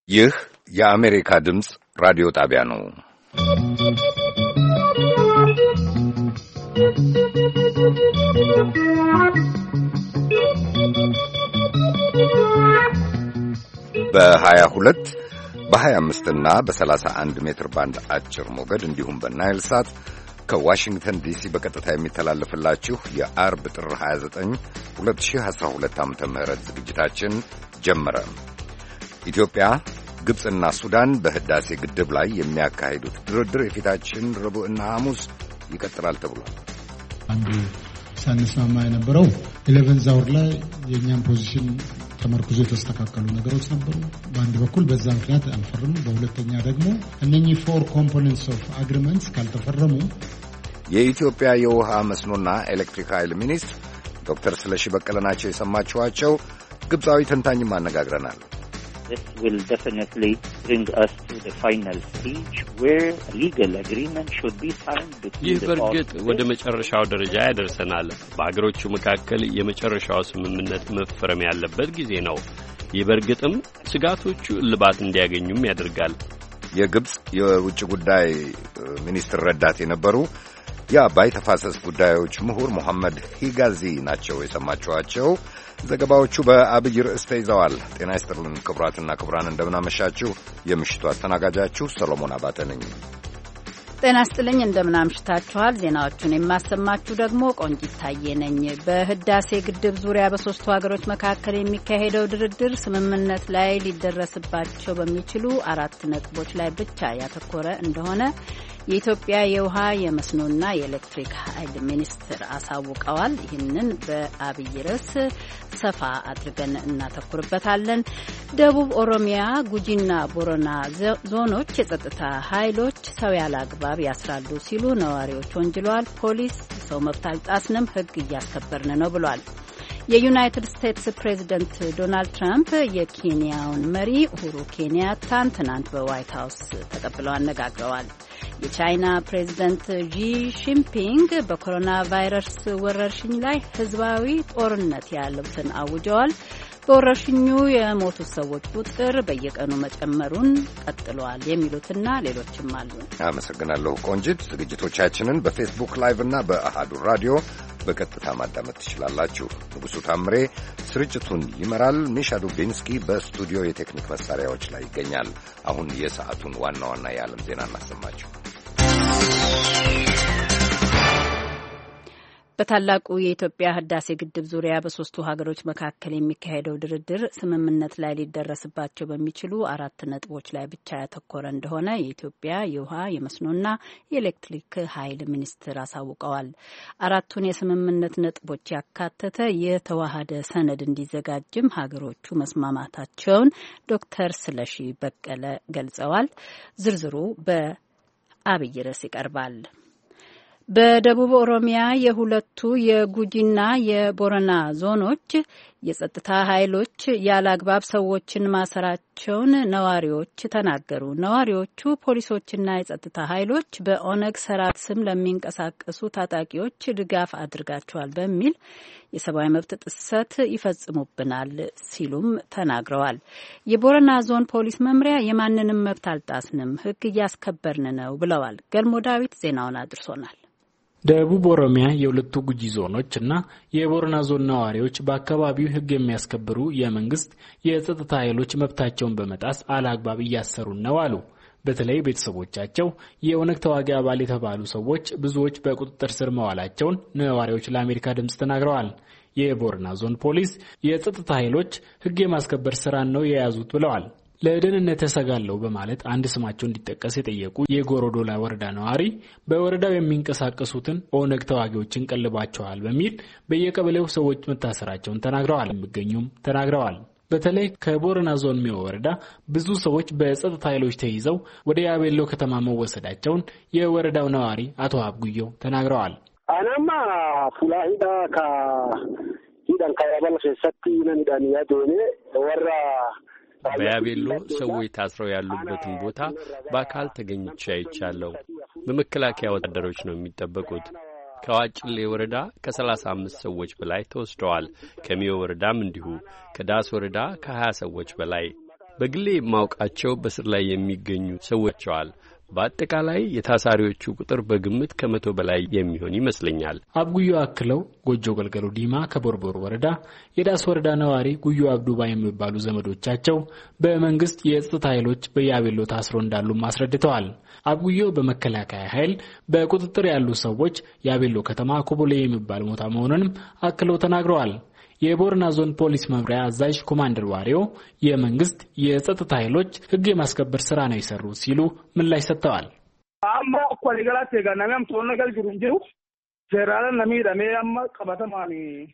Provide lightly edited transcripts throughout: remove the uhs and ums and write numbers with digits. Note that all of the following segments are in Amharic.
ይህ የአሜሪካ ድምፅ ራዲዮ ጣቢያ ነው። በ22 በ25 እና በ31 ሜትር ባንድ አጭር ሞገድ እንዲሁም በናይል ሳት ከዋሽንግተን ዲሲ በቀጥታ የሚተላለፍላችሁ የአርብ ጥር 29 2012 ዓ.ም ዝግጅታችን ጀመረ። ኢትዮጵያ፣ ግብጽና ሱዳን በህዳሴ ግድብ ላይ የሚያካሂዱት ድርድር የፊታችን ረቡዕና ሐሙስ ይቀጥላል ተብሏል። አንዱ ሳንስማማ የነበረው 11 አወር ላይ የኛን ፖዚሽን ተመርኩዞ የተስተካከሉ ነገሮች ነበሩ። በአንድ በኩል በዛ ምክንያት አልፈረሙ፣ በሁለተኛ ደግሞ እነኚህ ፎር ኮምፖነንትስ ኦፍ አግሪመንትስ ካልተፈረሙ የኢትዮጵያ የውሃ መስኖና ኤሌክትሪክ ኃይል ሚኒስትር ዶክተር ስለሺ በቀለ ናቸው የሰማችኋቸው። ግብጻዊ ተንታኝም አነጋግረናል። This will definitely bring us to the final stage where a legal agreement should be signed between ይህ በርግጥ ወደ መጨረሻው ደረጃ ያደርሰናል። በአገሮቹ መካከል የመጨረሻው ስምምነት መፈረም ያለበት ጊዜ ነው። ይህ በርግጥም ስጋቶቹ እልባት እንዲያገኙም ያደርጋል። የግብጽ የውጭ ጉዳይ ሚኒስትር ረዳት የነበሩ የአባይ ተፋሰስ ጉዳዮች ምሁር መሐመድ ሂጋዚ ናቸው የሰማችኋቸው። ዘገባዎቹ በአብይ ርዕስ ተይዘዋል። ጤና ይስጥልን ክቡራትና ክቡራን፣ እንደምናመሻችሁ። የምሽቱ አስተናጋጃችሁ ሰሎሞን አባተ ነኝ። ጤና ይስጥልኝ፣ እንደምናምሽታችኋል። ዜናዎቹን የማሰማችሁ ደግሞ ቆንጂት ታዬ ነኝ። በህዳሴ ግድብ ዙሪያ በሶስቱ ሀገሮች መካከል የሚካሄደው ድርድር ስምምነት ላይ ሊደረስባቸው በሚችሉ 4 ነጥቦች ላይ ብቻ ያተኮረ እንደሆነ የኢትዮጵያ የውሃ የመስኖና የኤሌክትሪክ ኃይል ሚኒስትር አሳውቀዋል። ይህንን በአብይ ርዕስ ሰፋ አድርገን እናተኩርበታለን። ደቡብ ኦሮሚያ ጉጂና ቦረና ዞኖች የጸጥታ ኃይሎች ሰው ያለ አግባብ ያስራሉ ሲሉ ነዋሪዎች ወንጅለዋል። ፖሊስ ሰው መብት አልጣስንም፣ ሕግ እያስከበርን ነው ብሏል። የዩናይትድ ስቴትስ ፕሬዝደንት ዶናልድ ትራምፕ የኬንያውን መሪ ኡሁሩ ኬንያታን ትናንት በዋይት ሀውስ ተቀብለው አነጋግረዋል። የቻይና ፕሬዝደንት ዢ ጂንፒንግ በኮሮና ቫይረስ ወረርሽኝ ላይ ህዝባዊ ጦርነት ያሉትን አውጀዋል። በወረርሽኙ የሞቱ ሰዎች ቁጥር በየቀኑ መጨመሩን ቀጥሏል። የሚሉትና ሌሎችም አሉ። አመሰግናለሁ ቆንጂት። ዝግጅቶቻችንን በፌስቡክ ላይቭ እና በአሃዱ ራዲዮ በቀጥታ ማዳመጥ ትችላላችሁ። ንጉሡ ታምሬ ስርጭቱን ይመራል። ሚሻ ዱቢንስኪ በስቱዲዮ የቴክኒክ መሳሪያዎች ላይ ይገኛል። አሁን የሰዓቱን ዋና ዋና የዓለም ዜና እናሰማችሁ። በታላቁ የኢትዮጵያ ህዳሴ ግድብ ዙሪያ በሶስቱ ሀገሮች መካከል የሚካሄደው ድርድር ስምምነት ላይ ሊደረስባቸው በሚችሉ 4 ነጥቦች ላይ ብቻ ያተኮረ እንደሆነ የኢትዮጵያ የውሃ የመስኖና የኤሌክትሪክ ኃይል ሚኒስትር አሳውቀዋል። 4ቱን የስምምነት ነጥቦች ያካተተ የተዋሃደ ሰነድ እንዲዘጋጅም ሀገሮቹ መስማማታቸውን ዶክተር ስለሺ በቀለ ገልጸዋል። ዝርዝሩ በአብይ ርዕስ ይቀርባል። በደቡብ ኦሮሚያ የሁለቱ የጉጂና የቦረና ዞኖች የጸጥታ ኃይሎች ያለ አግባብ ሰዎችን ማሰራቸውን ነዋሪዎች ተናገሩ። ነዋሪዎቹ ፖሊሶችና የጸጥታ ኃይሎች በኦነግ ሰራዊት ስም ለሚንቀሳቀሱ ታጣቂዎች ድጋፍ አድርጋቸዋል በሚል የሰብአዊ መብት ጥሰት ይፈጽሙብናል ሲሉም ተናግረዋል። የቦረና ዞን ፖሊስ መምሪያ የማንንም መብት አልጣስንም፣ ሕግ እያስከበርን ነው ብለዋል። ገልሞ ዳዊት ዜናውን አድርሶናል። ደቡብ ኦሮሚያ የሁለቱ ጉጂ ዞኖች እና የቦረና ዞን ነዋሪዎች በአካባቢው ሕግ የሚያስከብሩ የመንግስት የጸጥታ ኃይሎች መብታቸውን በመጣስ አላግባብ እያሰሩ ነው አሉ። በተለይ ቤተሰቦቻቸው የኦነግ ተዋጊ አባል የተባሉ ሰዎች ብዙዎች በቁጥጥር ስር መዋላቸውን ነዋሪዎች ለአሜሪካ ድምጽ ተናግረዋል። የቦረና ዞን ፖሊስ የጸጥታ ኃይሎች ሕግ የማስከበር ስራን ነው የያዙት ብለዋል። ለደህንነት ተሰጋለው በማለት አንድ ስማቸው እንዲጠቀስ የጠየቁ የጎሮዶላ ወረዳ ነዋሪ በወረዳው የሚንቀሳቀሱትን ኦነግ ተዋጊዎችን ቀልባቸዋል በሚል በየቀበሌው ሰዎች መታሰራቸውን ተናግረዋል። በተለይ ከቦረና ዞን ሚዮ ወረዳ ብዙ ሰዎች በጸጥታ ኃይሎች ተይዘው ወደ ያቤሎ ከተማ መወሰዳቸውን የወረዳው ነዋሪ አቶ አብጉዮ ተናግረዋል። አናማ ፉላሂዳ ከሂዳን ካያባለ ሰቲ ነንዳን ያዶኔ ወራ በያቤሎ ሰዎች ታስረው ያሉበትን ቦታ በአካል ተገኝቼ አይቻለሁ። በመከላከያ ወታደሮች ነው የሚጠበቁት። ከዋጭሌ ወረዳ ከ35 ሰዎች በላይ ተወስደዋል። ከሚዮ ወረዳም እንዲሁ፣ ከዳስ ወረዳ ከ20 ሰዎች በላይ። በግሌ የማውቃቸው በስር ላይ የሚገኙ ሰዎች አሉ። በአጠቃላይ የታሳሪዎቹ ቁጥር በግምት ከ100 በላይ የሚሆን ይመስለኛል። አብጉዮ አክለው ጎጆ ገልገሉ ዲማ ከቦርቦር ወረዳ የዳስ ወረዳ ነዋሪ ጉዮ አብዱባ የሚባሉ ዘመዶቻቸው በመንግስት የጸጥታ ኃይሎች በያቤሎ ታስሮ እንዳሉ አስረድተዋል። አብጉዮ በመከላከያ ኃይል በቁጥጥር ያሉ ሰዎች ያቤሎ ከተማ ኮቦሌ የሚባል ቦታ መሆኑንም አክለው ተናግረዋል። የቦረና ዞን ፖሊስ መምሪያ አዛዥ ኮማንደር ዋሪዮ የመንግስት የጸጥታ ኃይሎች ህግ የማስከበር ስራ ነው የሰሩት ሲሉ ምላሽ ሰጥተዋል። አማ ኮሊገላት የጋናሚያም ተወነገል ጅሩንጂሩ ፌራል ነሚዳሜ አማ ቀበተማኒ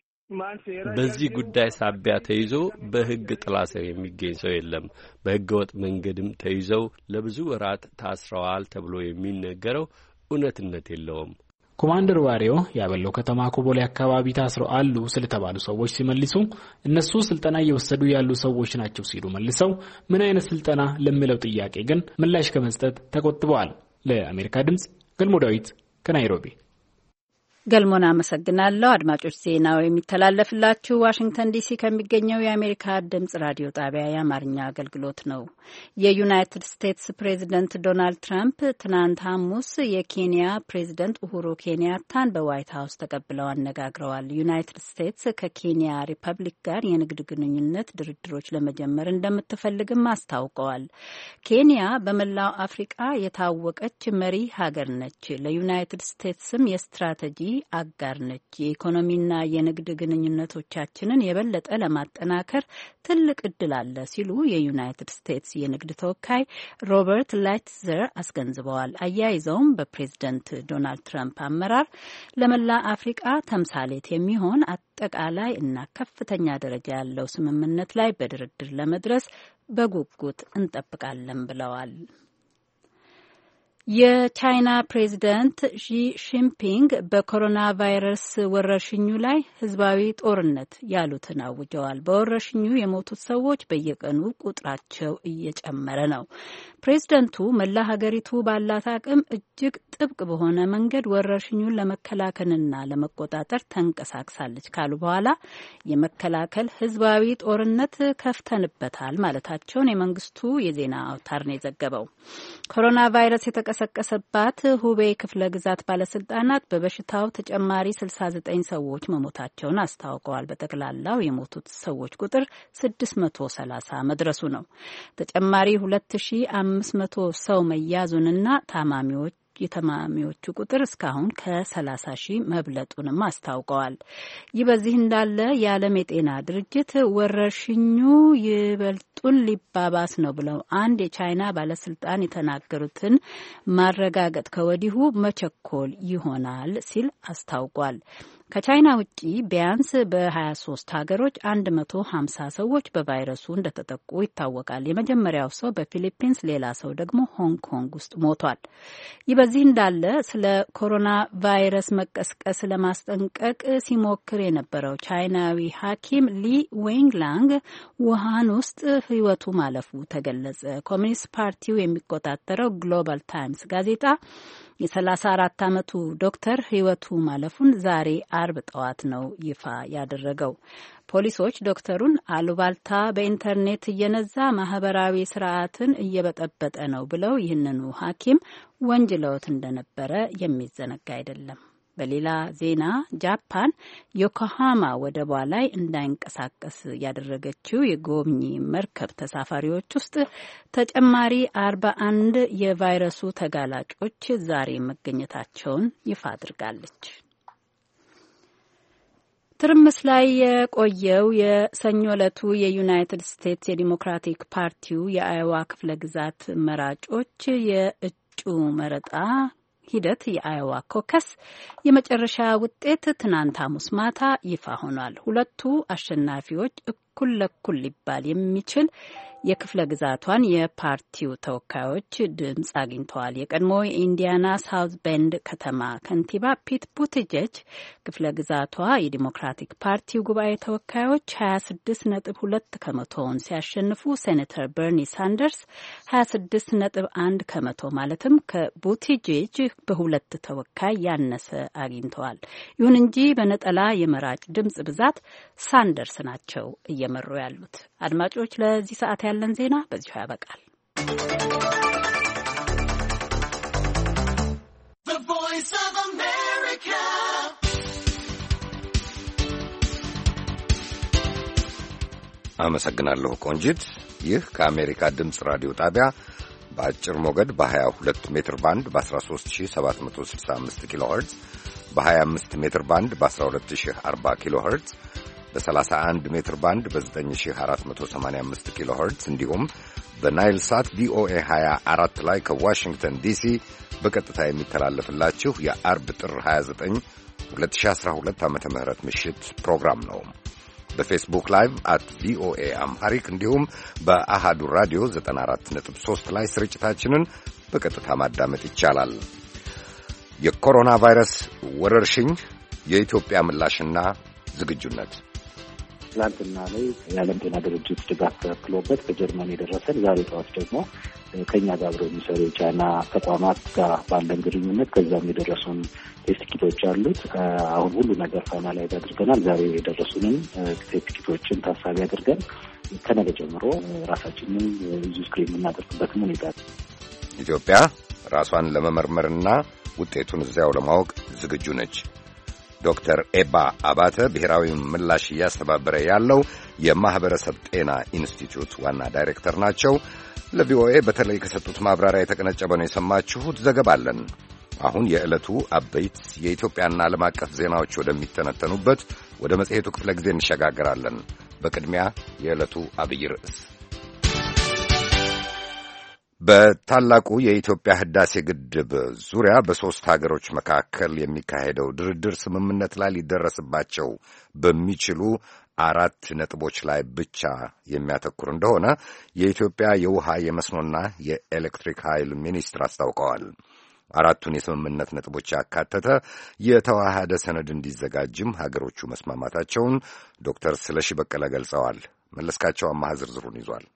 በዚህ ጉዳይ ሳቢያ ተይዞ በህግ ጥላ ስር የሚገኝ ሰው የለም። በህገ ወጥ መንገድም ተይዘው ለብዙ ወራት ታስረዋል ተብሎ የሚነገረው እውነትነት የለውም። ኮማንደር ዋሪዮ ያበለው ከተማ ኮቦሌ አካባቢ ታስረው አሉ ስለተባሉ ሰዎች ሲመልሱ እነሱ ስልጠና እየወሰዱ ያሉ ሰዎች ናቸው ሲሉ መልሰው ምን አይነት ስልጠና ለሚለው ጥያቄ ግን ምላሽ ከመስጠት ተቆጥበዋል። ለአሜሪካ ድምጽ ገልሞ ዳዊት ከናይሮቢ። ገልሞን አመሰግናለሁ። አድማጮች ዜናው የሚተላለፍላችሁ ዋሽንግተን ዲሲ ከሚገኘው የአሜሪካ ድምጽ ራዲዮ ጣቢያ የአማርኛ አገልግሎት ነው። የዩናይትድ ስቴትስ ፕሬዝደንት ዶናልድ ትራምፕ ትናንት ሐሙስ የኬንያ ፕሬዝደንት ኡሁሩ ኬንያታን በዋይት ሀውስ ተቀብለው አነጋግረዋል። ዩናይትድ ስቴትስ ከኬንያ ሪፐብሊክ ጋር የንግድ ግንኙነት ድርድሮች ለመጀመር እንደምትፈልግም አስታውቀዋል። ኬንያ በመላው አፍሪቃ የታወቀች መሪ ሀገር ነች። ለዩናይትድ ስቴትስም የስትራቴጂ አጋር ነች። የኢኮኖሚና የንግድ ግንኙነቶቻችንን የበለጠ ለማጠናከር ትልቅ እድል አለ ሲሉ የዩናይትድ ስቴትስ የንግድ ተወካይ ሮበርት ላይትዘር አስገንዝበዋል። አያይዘውም በፕሬዝደንት ዶናልድ ትራምፕ አመራር ለመላ አፍሪቃ ተምሳሌት የሚሆን አጠቃላይ እና ከፍተኛ ደረጃ ያለው ስምምነት ላይ በድርድር ለመድረስ በጉጉት እንጠብቃለን ብለዋል። የቻይና ፕሬዝደንት ሺ ጂንፒንግ በኮሮና ቫይረስ ወረርሽኙ ላይ ህዝባዊ ጦርነት ያሉትን አውጀዋል። በወረርሽኙ የሞቱት ሰዎች በየቀኑ ቁጥራቸው እየጨመረ ነው። ፕሬዝደንቱ መላ ሀገሪቱ ባላት አቅም እጅግ ጥብቅ በሆነ መንገድ ወረርሽኙን ለመከላከልና ለመቆጣጠር ተንቀሳቅሳለች ካሉ በኋላ የመከላከል ህዝባዊ ጦርነት ከፍተንበታል ማለታቸውን የመንግስቱ የዜና አውታር ነው የዘገበው። ኮሮና ቫይረስ የተቀሰቀሰባት ሁቤይ ክፍለ ግዛት ባለስልጣናት በበሽታው ተጨማሪ 69 ሰዎች መሞታቸውን አስታውቀዋል። በጠቅላላው የሞቱት ሰዎች ቁጥር 630 መድረሱ ነው። ተጨማሪ 2500 ሰው መያዙንና የተማሚዎቹ ቁጥር እስካሁን ከ30 ሺህ መብለጡንም አስታውቀዋል። ይህ በዚህ እንዳለ የዓለም የጤና ድርጅት ወረርሽኙ ይበልጡን ሊባባስ ነው ብለው አንድ የቻይና ባለስልጣን የተናገሩትን ማረጋገጥ ከወዲሁ መቸኮል ይሆናል ሲል አስታውቋል። ከቻይና ውጪ ቢያንስ በ23 ሀገሮች 150 ሰዎች በቫይረሱ እንደተጠቁ ይታወቃል። የመጀመሪያው ሰው በፊሊፒንስ፣ ሌላ ሰው ደግሞ ሆንግ ኮንግ ውስጥ ሞቷል። ይህ በዚህ እንዳለ ስለ ኮሮና ቫይረስ መቀስቀስ ለማስጠንቀቅ ሲሞክር የነበረው ቻይናዊ ሐኪም ሊ ዌንግላንግ ውሃን ውስጥ ሕይወቱ ማለፉ ተገለጸ። ኮሚኒስት ፓርቲው የሚቆጣጠረው ግሎባል ታይምስ ጋዜጣ የ34 ዓመቱ ዶክተር ሕይወቱ ማለፉን ዛሬ አርብ ጠዋት ነው ይፋ ያደረገው። ፖሊሶች ዶክተሩን አሉባልታ በኢንተርኔት እየነዛ ማህበራዊ ስርዓትን እየበጠበጠ ነው ብለው ይህንኑ ሐኪም ወንጅለውት እንደነበረ የሚዘነጋ አይደለም። በሌላ ዜና ጃፓን ዮኮሃማ ወደቧ ላይ እንዳይንቀሳቀስ ያደረገችው የጎብኚ መርከብ ተሳፋሪዎች ውስጥ ተጨማሪ 41 የቫይረሱ ተጋላጮች ዛሬ መገኘታቸውን ይፋ አድርጋለች። ትርምስ ላይ የቆየው የሰኞ ዕለቱ የዩናይትድ ስቴትስ የዲሞክራቲክ ፓርቲው የአዮዋ ክፍለ ግዛት መራጮች የእጩ መረጣ ሂደት የአዮዋ ኮከስ የመጨረሻ ውጤት ትናንት ሐሙስ ማታ ይፋ ሆኗል። ሁለቱ አሸናፊዎች እኩል ለኩል ሊባል የሚችል የክፍለ ግዛቷን የፓርቲው ተወካዮች ድምፅ አግኝተዋል። የቀድሞ የኢንዲያና ሳውዝ ቤንድ ከተማ ከንቲባ ፒት ቡቲጀጅ ክፍለ ግዛቷ የዲሞክራቲክ ፓርቲው ጉባኤ ተወካዮች 26.2 ከመቶውን ሲያሸንፉ ሴኔተር በርኒ ሳንደርስ 26.1 ከመቶ ማለትም ከቡቲጀጅ በሁለት ተወካይ ያነሰ አግኝተዋል። ይሁን እንጂ በነጠላ የመራጭ ድምፅ ብዛት ሳንደርስ ናቸው እየመሩ ያሉት። አድማጮች፣ ለዚህ ሰዓት ያለን ዜና በዚሁ ያበቃል። አመሰግናለሁ ቆንጂት። ይህ ከአሜሪካ ድምፅ ራዲዮ ጣቢያ በአጭር ሞገድ በ22 ሜትር ባንድ በ13765 ኪሎ ሄርትዝ በ25 ሜትር ባንድ በ12040 ኪሎ ሄርትዝ በ31 ሜትር ባንድ በ9485 ኪሎ ሄርትዝ እንዲሁም በናይል ሳት ቪኦኤ 24 ላይ ከዋሽንግተን ዲሲ በቀጥታ የሚተላለፍላችሁ የአርብ ጥር 29 2012 ዓ.ም ምሽት ፕሮግራም ነው። በፌስቡክ ላይቭ @ቪኦኤ አምሃሪክ እንዲሁም በአሃዱ ራዲዮ 94.3 ላይ ስርጭታችንን በቀጥታ ማዳመጥ ይቻላል። የኮሮና ቫይረስ ወረርሽኝ የኢትዮጵያ ምላሽና ዝግጁነት ትናንትና ላይ የዓለም ጤና ድርጅት ድጋፍ ተከፍሎበት ከጀርመን የደረሰን ዛሬ ጠዋት ደግሞ ከኛ ጋር አብረው የሚሰሩ የቻይና ተቋማት ጋር ባለን ግንኙነት ከዛም የደረሱን ቴስት ኪቶች አሉት። አሁን ሁሉ ነገር ፋይናላይዝ አድርገናል። ዛሬ የደረሱንን ቴስት ኪቶችን ታሳቢ አድርገን ከነገ ጀምሮ ራሳችንን እዚሁ ስክሪን የምናደርግበትም ሁኔታ ኢትዮጵያ ራሷን ለመመርመርና ውጤቱን እዚያው ለማወቅ ዝግጁ ነች። ዶክተር ኤባ አባተ ብሔራዊ ምላሽ እያስተባበረ ያለው የማህበረሰብ ጤና ኢንስቲትዩት ዋና ዳይሬክተር ናቸው። ለቪኦኤ በተለይ ከሰጡት ማብራሪያ የተቀነጨበ ነው የሰማችሁት። ዘገባ አለን። አሁን የዕለቱ አበይት የኢትዮጵያና ዓለም አቀፍ ዜናዎች ወደሚተነተኑበት ወደ መጽሔቱ ክፍለ ጊዜ እንሸጋገራለን። በቅድሚያ የዕለቱ አብይ ርዕስ በታላቁ የኢትዮጵያ ህዳሴ ግድብ ዙሪያ በሦስት ሀገሮች መካከል የሚካሄደው ድርድር ስምምነት ላይ ሊደረስባቸው በሚችሉ 4 ነጥቦች ላይ ብቻ የሚያተኩር እንደሆነ የኢትዮጵያ የውሃ የመስኖና የኤሌክትሪክ ኃይል ሚኒስትር አስታውቀዋል። 4ቱን የስምምነት ነጥቦች ያካተተ የተዋሃደ ሰነድ እንዲዘጋጅም ሀገሮቹ መስማማታቸውን ዶክተር ስለሺ በቀለ ገልጸዋል። መለስካቸው አማሃ ዝርዝሩን ይዟል።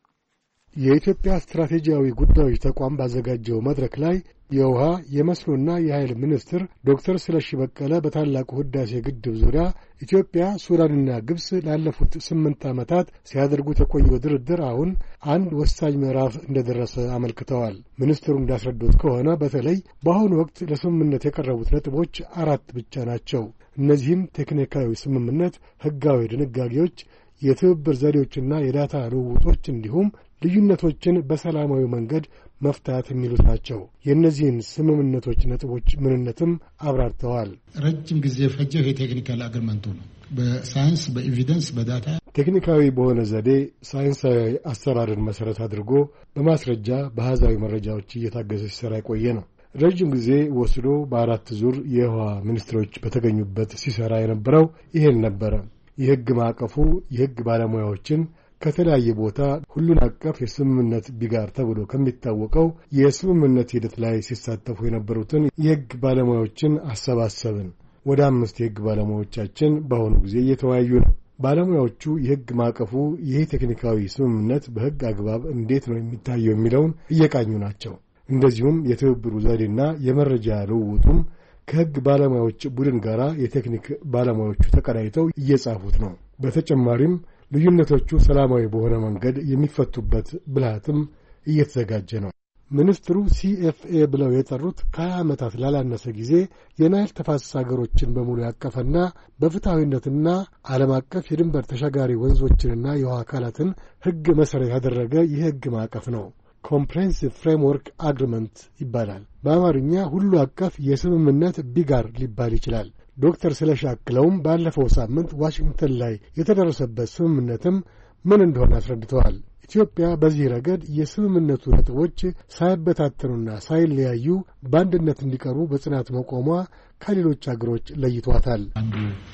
የኢትዮጵያ ስትራቴጂያዊ ጉዳዮች ተቋም ባዘጋጀው መድረክ ላይ የውሃ የመስኖና የኃይል ሚኒስትር ዶክተር ስለሺ በቀለ በታላቁ ህዳሴ ግድብ ዙሪያ ኢትዮጵያ፣ ሱዳንና ግብጽ ላለፉት 8 ዓመታት ሲያደርጉት የቆየው ድርድር አሁን አንድ ወሳኝ ምዕራፍ እንደደረሰ አመልክተዋል። ሚኒስትሩ እንዳስረዱት ከሆነ በተለይ በአሁኑ ወቅት ለስምምነት የቀረቡት ነጥቦች 4 ብቻ ናቸው። እነዚህም ቴክኒካዊ ስምምነት፣ ህጋዊ ድንጋጌዎች፣ የትብብር ዘዴዎችና የዳታ ልውውጦች እንዲሁም ልዩነቶችን በሰላማዊ መንገድ መፍታት የሚሉት ናቸው። የእነዚህን ስምምነቶች ነጥቦች ምንነትም አብራርተዋል። ረጅም ጊዜ የፈጀው የቴክኒካል አግሪመንቱ ነው። በሳይንስ በኤቪደንስ በዳታ ቴክኒካዊ በሆነ ዘዴ ሳይንሳዊ አሰራርን መሰረት አድርጎ በማስረጃ በአሃዛዊ መረጃዎች እየታገዘ ሲሰራ የቆየ ነው። ረጅም ጊዜ ወስዶ በ4 ዙር የውሃ ሚኒስትሮች በተገኙበት ሲሰራ የነበረው ይሄን ነበረ። የሕግ ማዕቀፉ የሕግ ባለሙያዎችን ከተለያየ ቦታ ሁሉን አቀፍ የስምምነት ቢጋር ተብሎ ከሚታወቀው የስምምነት ሂደት ላይ ሲሳተፉ የነበሩትን የሕግ ባለሙያዎችን አሰባሰብን። ወደ 5 የሕግ ባለሙያዎቻችን በአሁኑ ጊዜ እየተወያዩ ነው። ባለሙያዎቹ የሕግ ማዕቀፉ ይህ ቴክኒካዊ ስምምነት በሕግ አግባብ እንዴት ነው የሚታየው የሚለውን እየቃኙ ናቸው። እንደዚሁም የትብብሩ ዘዴና የመረጃ ልውውጡም ከሕግ ባለሙያዎች ቡድን ጋር የቴክኒክ ባለሙያዎቹ ተቀናይተው እየጻፉት ነው። በተጨማሪም ልዩነቶቹ ሰላማዊ በሆነ መንገድ የሚፈቱበት ብልሃትም እየተዘጋጀ ነው። ሚኒስትሩ ሲኤፍኤ ብለው የጠሩት ከ20 ዓመታት ላላነሰ ጊዜ የናይል ተፋሰስ አገሮችን በሙሉ ያቀፈና በፍትሐዊነትና ዓለም አቀፍ የድንበር ተሻጋሪ ወንዞችንና የውሃ አካላትን ሕግ መሠረት ያደረገ የሕግ ማዕቀፍ ነው። ኮምፕሬሄንሲቭ ፍሬምወርክ አግሪመንት ይባላል። በአማርኛ ሁሉ አቀፍ የስምምነት ቢጋር ሊባል ይችላል። ዶክተር ስለሺ አክለውም ባለፈው ሳምንት ዋሽንግተን ላይ የተደረሰበት ስምምነትም ምን እንደሆነ አስረድተዋል። ኢትዮጵያ በዚህ ረገድ የስምምነቱ ነጥቦች ሳይበታተኑና ሳይለያዩ በአንድነት እንዲቀሩ በጽናት መቆሟ ከሌሎች አገሮች ለይቷታል። አንዱ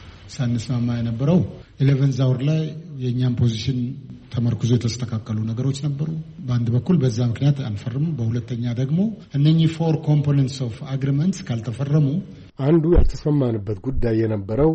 ሳንስማማ የነበረው 11 ዛውር ላይ የእኛም ፖዚሽን ተመርኩዞ የተስተካከሉ ነገሮች ነበሩ። በአንድ በኩል በዛ ምክንያት አንፈርም፣ በሁለተኛ ደግሞ እነኚህ 4 ኮምፖነንትስ ኦፍ አግሪመንትስ ካልተፈረሙ አንዱ ያልተስማማንበት ጉዳይ የነበረው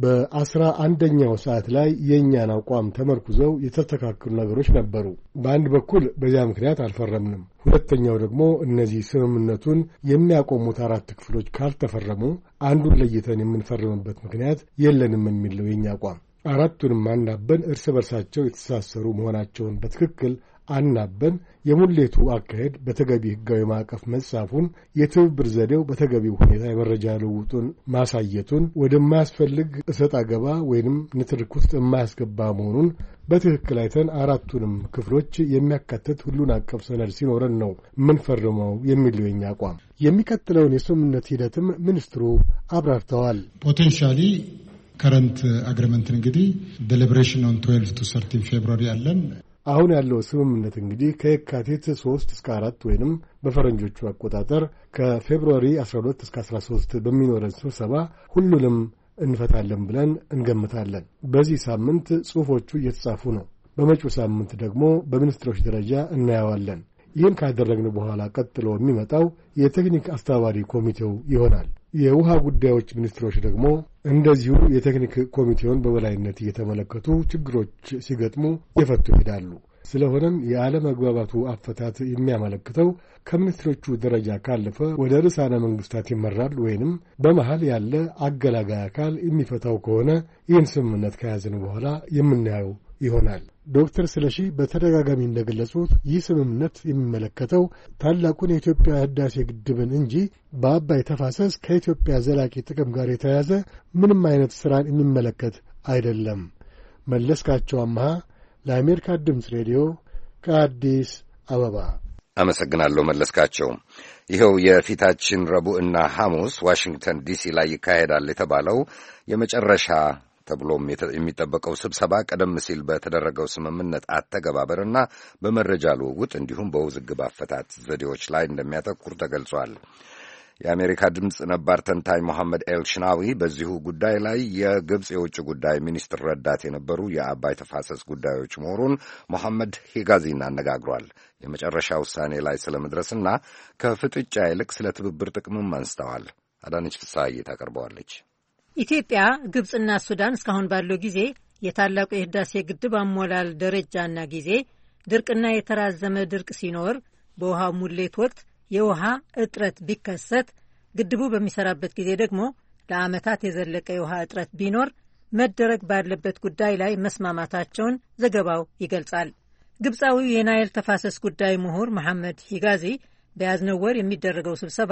በ11ኛው ሰዓት ላይ የእኛን አቋም ተመርኩዘው የተስተካከሉ ነገሮች ነበሩ። በአንድ በኩል በዚያ ምክንያት አልፈረምንም። ሁለተኛው ደግሞ እነዚህ ስምምነቱን የሚያቆሙት 4 ክፍሎች ካልተፈረሙ አንዱን ለይተን የምንፈርምበት ምክንያት የለንም የሚል ነው የኛ አቋም። አራቱንም አናበን እርስ በርሳቸው የተሳሰሩ መሆናቸውን በትክክል አናበን የሙሌቱ አካሄድ በተገቢ ሕጋዊ ማዕቀፍ መጻፉን የትብብር ዘዴው በተገቢው ሁኔታ የመረጃ ልውውጡን ማሳየቱን ወደማያስፈልግ እሰጥ አገባ ወይንም ንትርክ ውስጥ የማያስገባ መሆኑን በትክክል አይተን አራቱንም ክፍሎች የሚያካትት ሁሉን አቀፍ ሰነድ ሲኖረን ነው የምንፈርመው የሚል የኛ አቋም። የሚቀጥለውን የስምምነት ሂደትም ሚኒስትሩ አብራርተዋል። ፖቴንሻሊ ከረንት አግሪመንት እንግዲህ ዴሊብሬሽን ኦን 12 to 13 ፌብሩዋሪ አለን። አሁን ያለው ስምምነት እንግዲህ ከየካቲት 3 እስከ 4 ወይንም በፈረንጆቹ አቆጣጠር ከፌብሩዋሪ 12 እስከ 13 በሚኖረን ስብሰባ ሁሉንም እንፈታለን ብለን እንገምታለን። በዚህ ሳምንት ጽሑፎቹ እየተጻፉ ነው። በመጪው ሳምንት ደግሞ በሚኒስትሮች ደረጃ እናየዋለን። ይህን ካደረግን በኋላ ቀጥሎ የሚመጣው የቴክኒክ አስተባባሪ ኮሚቴው ይሆናል። የውሃ ጉዳዮች ሚኒስትሮች ደግሞ እንደዚሁ የቴክኒክ ኮሚቴውን በበላይነት እየተመለከቱ ችግሮች ሲገጥሙ የፈቱ ይሄዳሉ። ስለሆነም የአለመግባባቱ አፈታት የሚያመለክተው ከሚኒስትሮቹ ደረጃ ካለፈ ወደ ርዕሳነ መንግስታት ይመራል ወይንም በመሃል ያለ አገላጋይ አካል የሚፈታው ከሆነ ይህን ስምምነት ከያዝን በኋላ የምናየው ይሆናል። ዶክተር ስለሺ በተደጋጋሚ እንደገለጹት ይህ ስምምነት የሚመለከተው ታላቁን የኢትዮጵያ ህዳሴ ግድብን እንጂ በአባይ ተፋሰስ ከኢትዮጵያ ዘላቂ ጥቅም ጋር የተያያዘ ምንም አይነት ስራን የሚመለከት አይደለም። መለስካቸው አምሃ ለአሜሪካ ድምፅ ሬዲዮ ከአዲስ አበባ አመሰግናለሁ መለስካቸው። ይኸው የፊታችን ረቡዕና ሐሙስ ዋሽንግተን ዲሲ ላይ ይካሄዳል የተባለው የመጨረሻ ተብሎም የሚጠበቀው ስብሰባ ቀደም ሲል በተደረገው ስምምነት አተገባበርና በመረጃ ልውውጥ እንዲሁም በውዝግብ አፈታት ዘዴዎች ላይ እንደሚያተኩር ተገልጿል። የአሜሪካ ድምፅ ነባር ተንታኝ መሐመድ ኤልሽናዊ በዚሁ ጉዳይ ላይ የግብፅ የውጭ ጉዳይ ሚኒስትር ረዳት የነበሩ የአባይ ተፋሰስ ጉዳዮች ምሁሩን መሐመድ ሂጋዚን አነጋግሯል። የመጨረሻ ውሳኔ ላይ ስለ መድረስና ከፍጥጫ ይልቅ ስለ ትብብር ጥቅምም አንስተዋል። አዳነች ፍስሐዬ ታቀርበዋለች። ኢትዮጵያ፣ ግብፅና ሱዳን እስካሁን ባለው ጊዜ የታላቁ የህዳሴ ግድብ አሞላል ደረጃና ጊዜ፣ ድርቅና የተራዘመ ድርቅ ሲኖር፣ በውሃ ሙሌት ወቅት የውሃ እጥረት ቢከሰት፣ ግድቡ በሚሰራበት ጊዜ ደግሞ ለዓመታት የዘለቀ የውሃ እጥረት ቢኖር መደረግ ባለበት ጉዳይ ላይ መስማማታቸውን ዘገባው ይገልጻል። ግብፃዊው የናይል ተፋሰስ ጉዳይ ምሁር መሐመድ ሂጋዚ በያዝነው ወር የሚደረገው ስብሰባ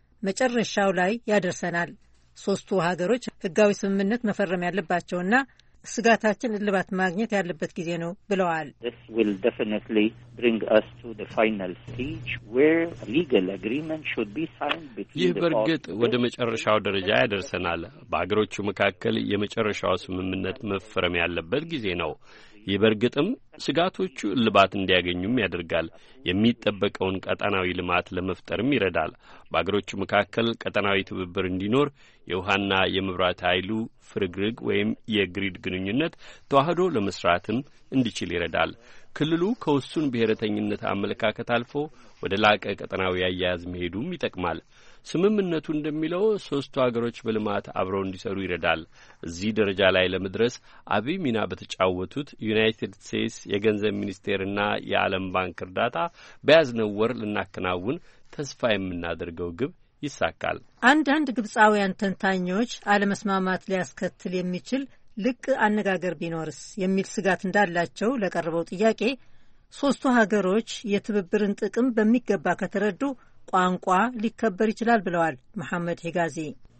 መጨረሻው ላይ ያደርሰናል፣ ሶስቱ ሀገሮች ህጋዊ ስምምነት መፈረም ያለባቸውና ስጋታችን እልባት ማግኘት ያለበት ጊዜ ነው ብለዋል። ይህ በእርግጥ ወደ መጨረሻው ደረጃ ያደርሰናል። በሀገሮቹ መካከል የመጨረሻው ስምምነት መፈረም ያለበት ጊዜ ነው። ይህ በእርግጥም ስጋቶቹ እልባት እንዲያገኙም ያደርጋል። የሚጠበቀውን ቀጠናዊ ልማት ለመፍጠርም ይረዳል። በአገሮቹ መካከል ቀጠናዊ ትብብር እንዲኖር የውሃና የመብራት ኃይሉ ፍርግርግ ወይም የግሪድ ግንኙነት ተዋህዶ ለመስራትም እንዲችል ይረዳል። ክልሉ ከውሱን ብሔረተኝነት አመለካከት አልፎ ወደ ላቀ ቀጠናዊ አያያዝ መሄዱም ይጠቅማል። ስምምነቱ እንደሚለው ሶስቱ አገሮች በልማት አብረው እንዲሰሩ ይረዳል። እዚህ ደረጃ ላይ ለመድረስ አብይ ሚና በተጫወቱት ዩናይትድ ስቴትስ የገንዘብ ሚኒስቴርና የዓለም ባንክ እርዳታ በያዝነው ወር ልናከናውን ተስፋ የምናደርገው ግብ ይሳካል። አንዳንድ ግብፃውያን ተንታኞች አለመስማማት ሊያስከትል የሚችል ልቅ አነጋገር ቢኖርስ የሚል ስጋት እንዳላቸው ለቀረበው ጥያቄ ሶስቱ ሀገሮች የትብብርን ጥቅም በሚገባ ከተረዱ ቋንቋ ሊከበር ይችላል ብለዋል መሐመድ ሂጋዚ።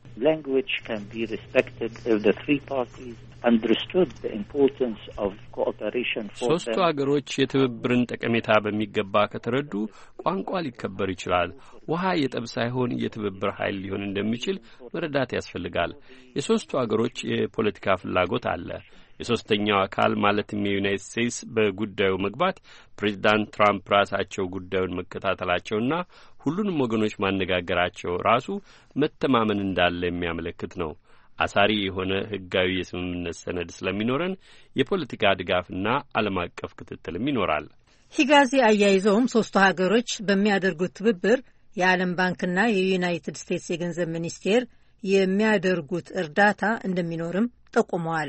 ሶስቱ ሀገሮች የትብብርን ጠቀሜታ በሚገባ ከተረዱ ቋንቋ ሊከበር ይችላል። ውሃ የጠብ ሳይሆን የትብብር ኃይል ሊሆን እንደሚችል መረዳት ያስፈልጋል። የሶስቱ ሀገሮች የፖለቲካ ፍላጎት አለ። የሶስተኛው አካል ማለትም የዩናይትድ ስቴትስ በጉዳዩ መግባት ፕሬዚዳንት ትራምፕ ራሳቸው ጉዳዩን መከታተላቸውና ሁሉንም ወገኖች ማነጋገራቸው ራሱ መተማመን እንዳለ የሚያመለክት ነው። አሳሪ የሆነ ሕጋዊ የስምምነት ሰነድ ስለሚኖረን የፖለቲካ ድጋፍና ዓለም አቀፍ ክትትልም ይኖራል። ሂጋዚ አያይዘውም ሶስቱ ሀገሮች በሚያደርጉት ትብብር የዓለም ባንክና የዩናይትድ ስቴትስ የገንዘብ ሚኒስቴር የሚያደርጉት እርዳታ እንደሚኖርም ጠቁመዋል።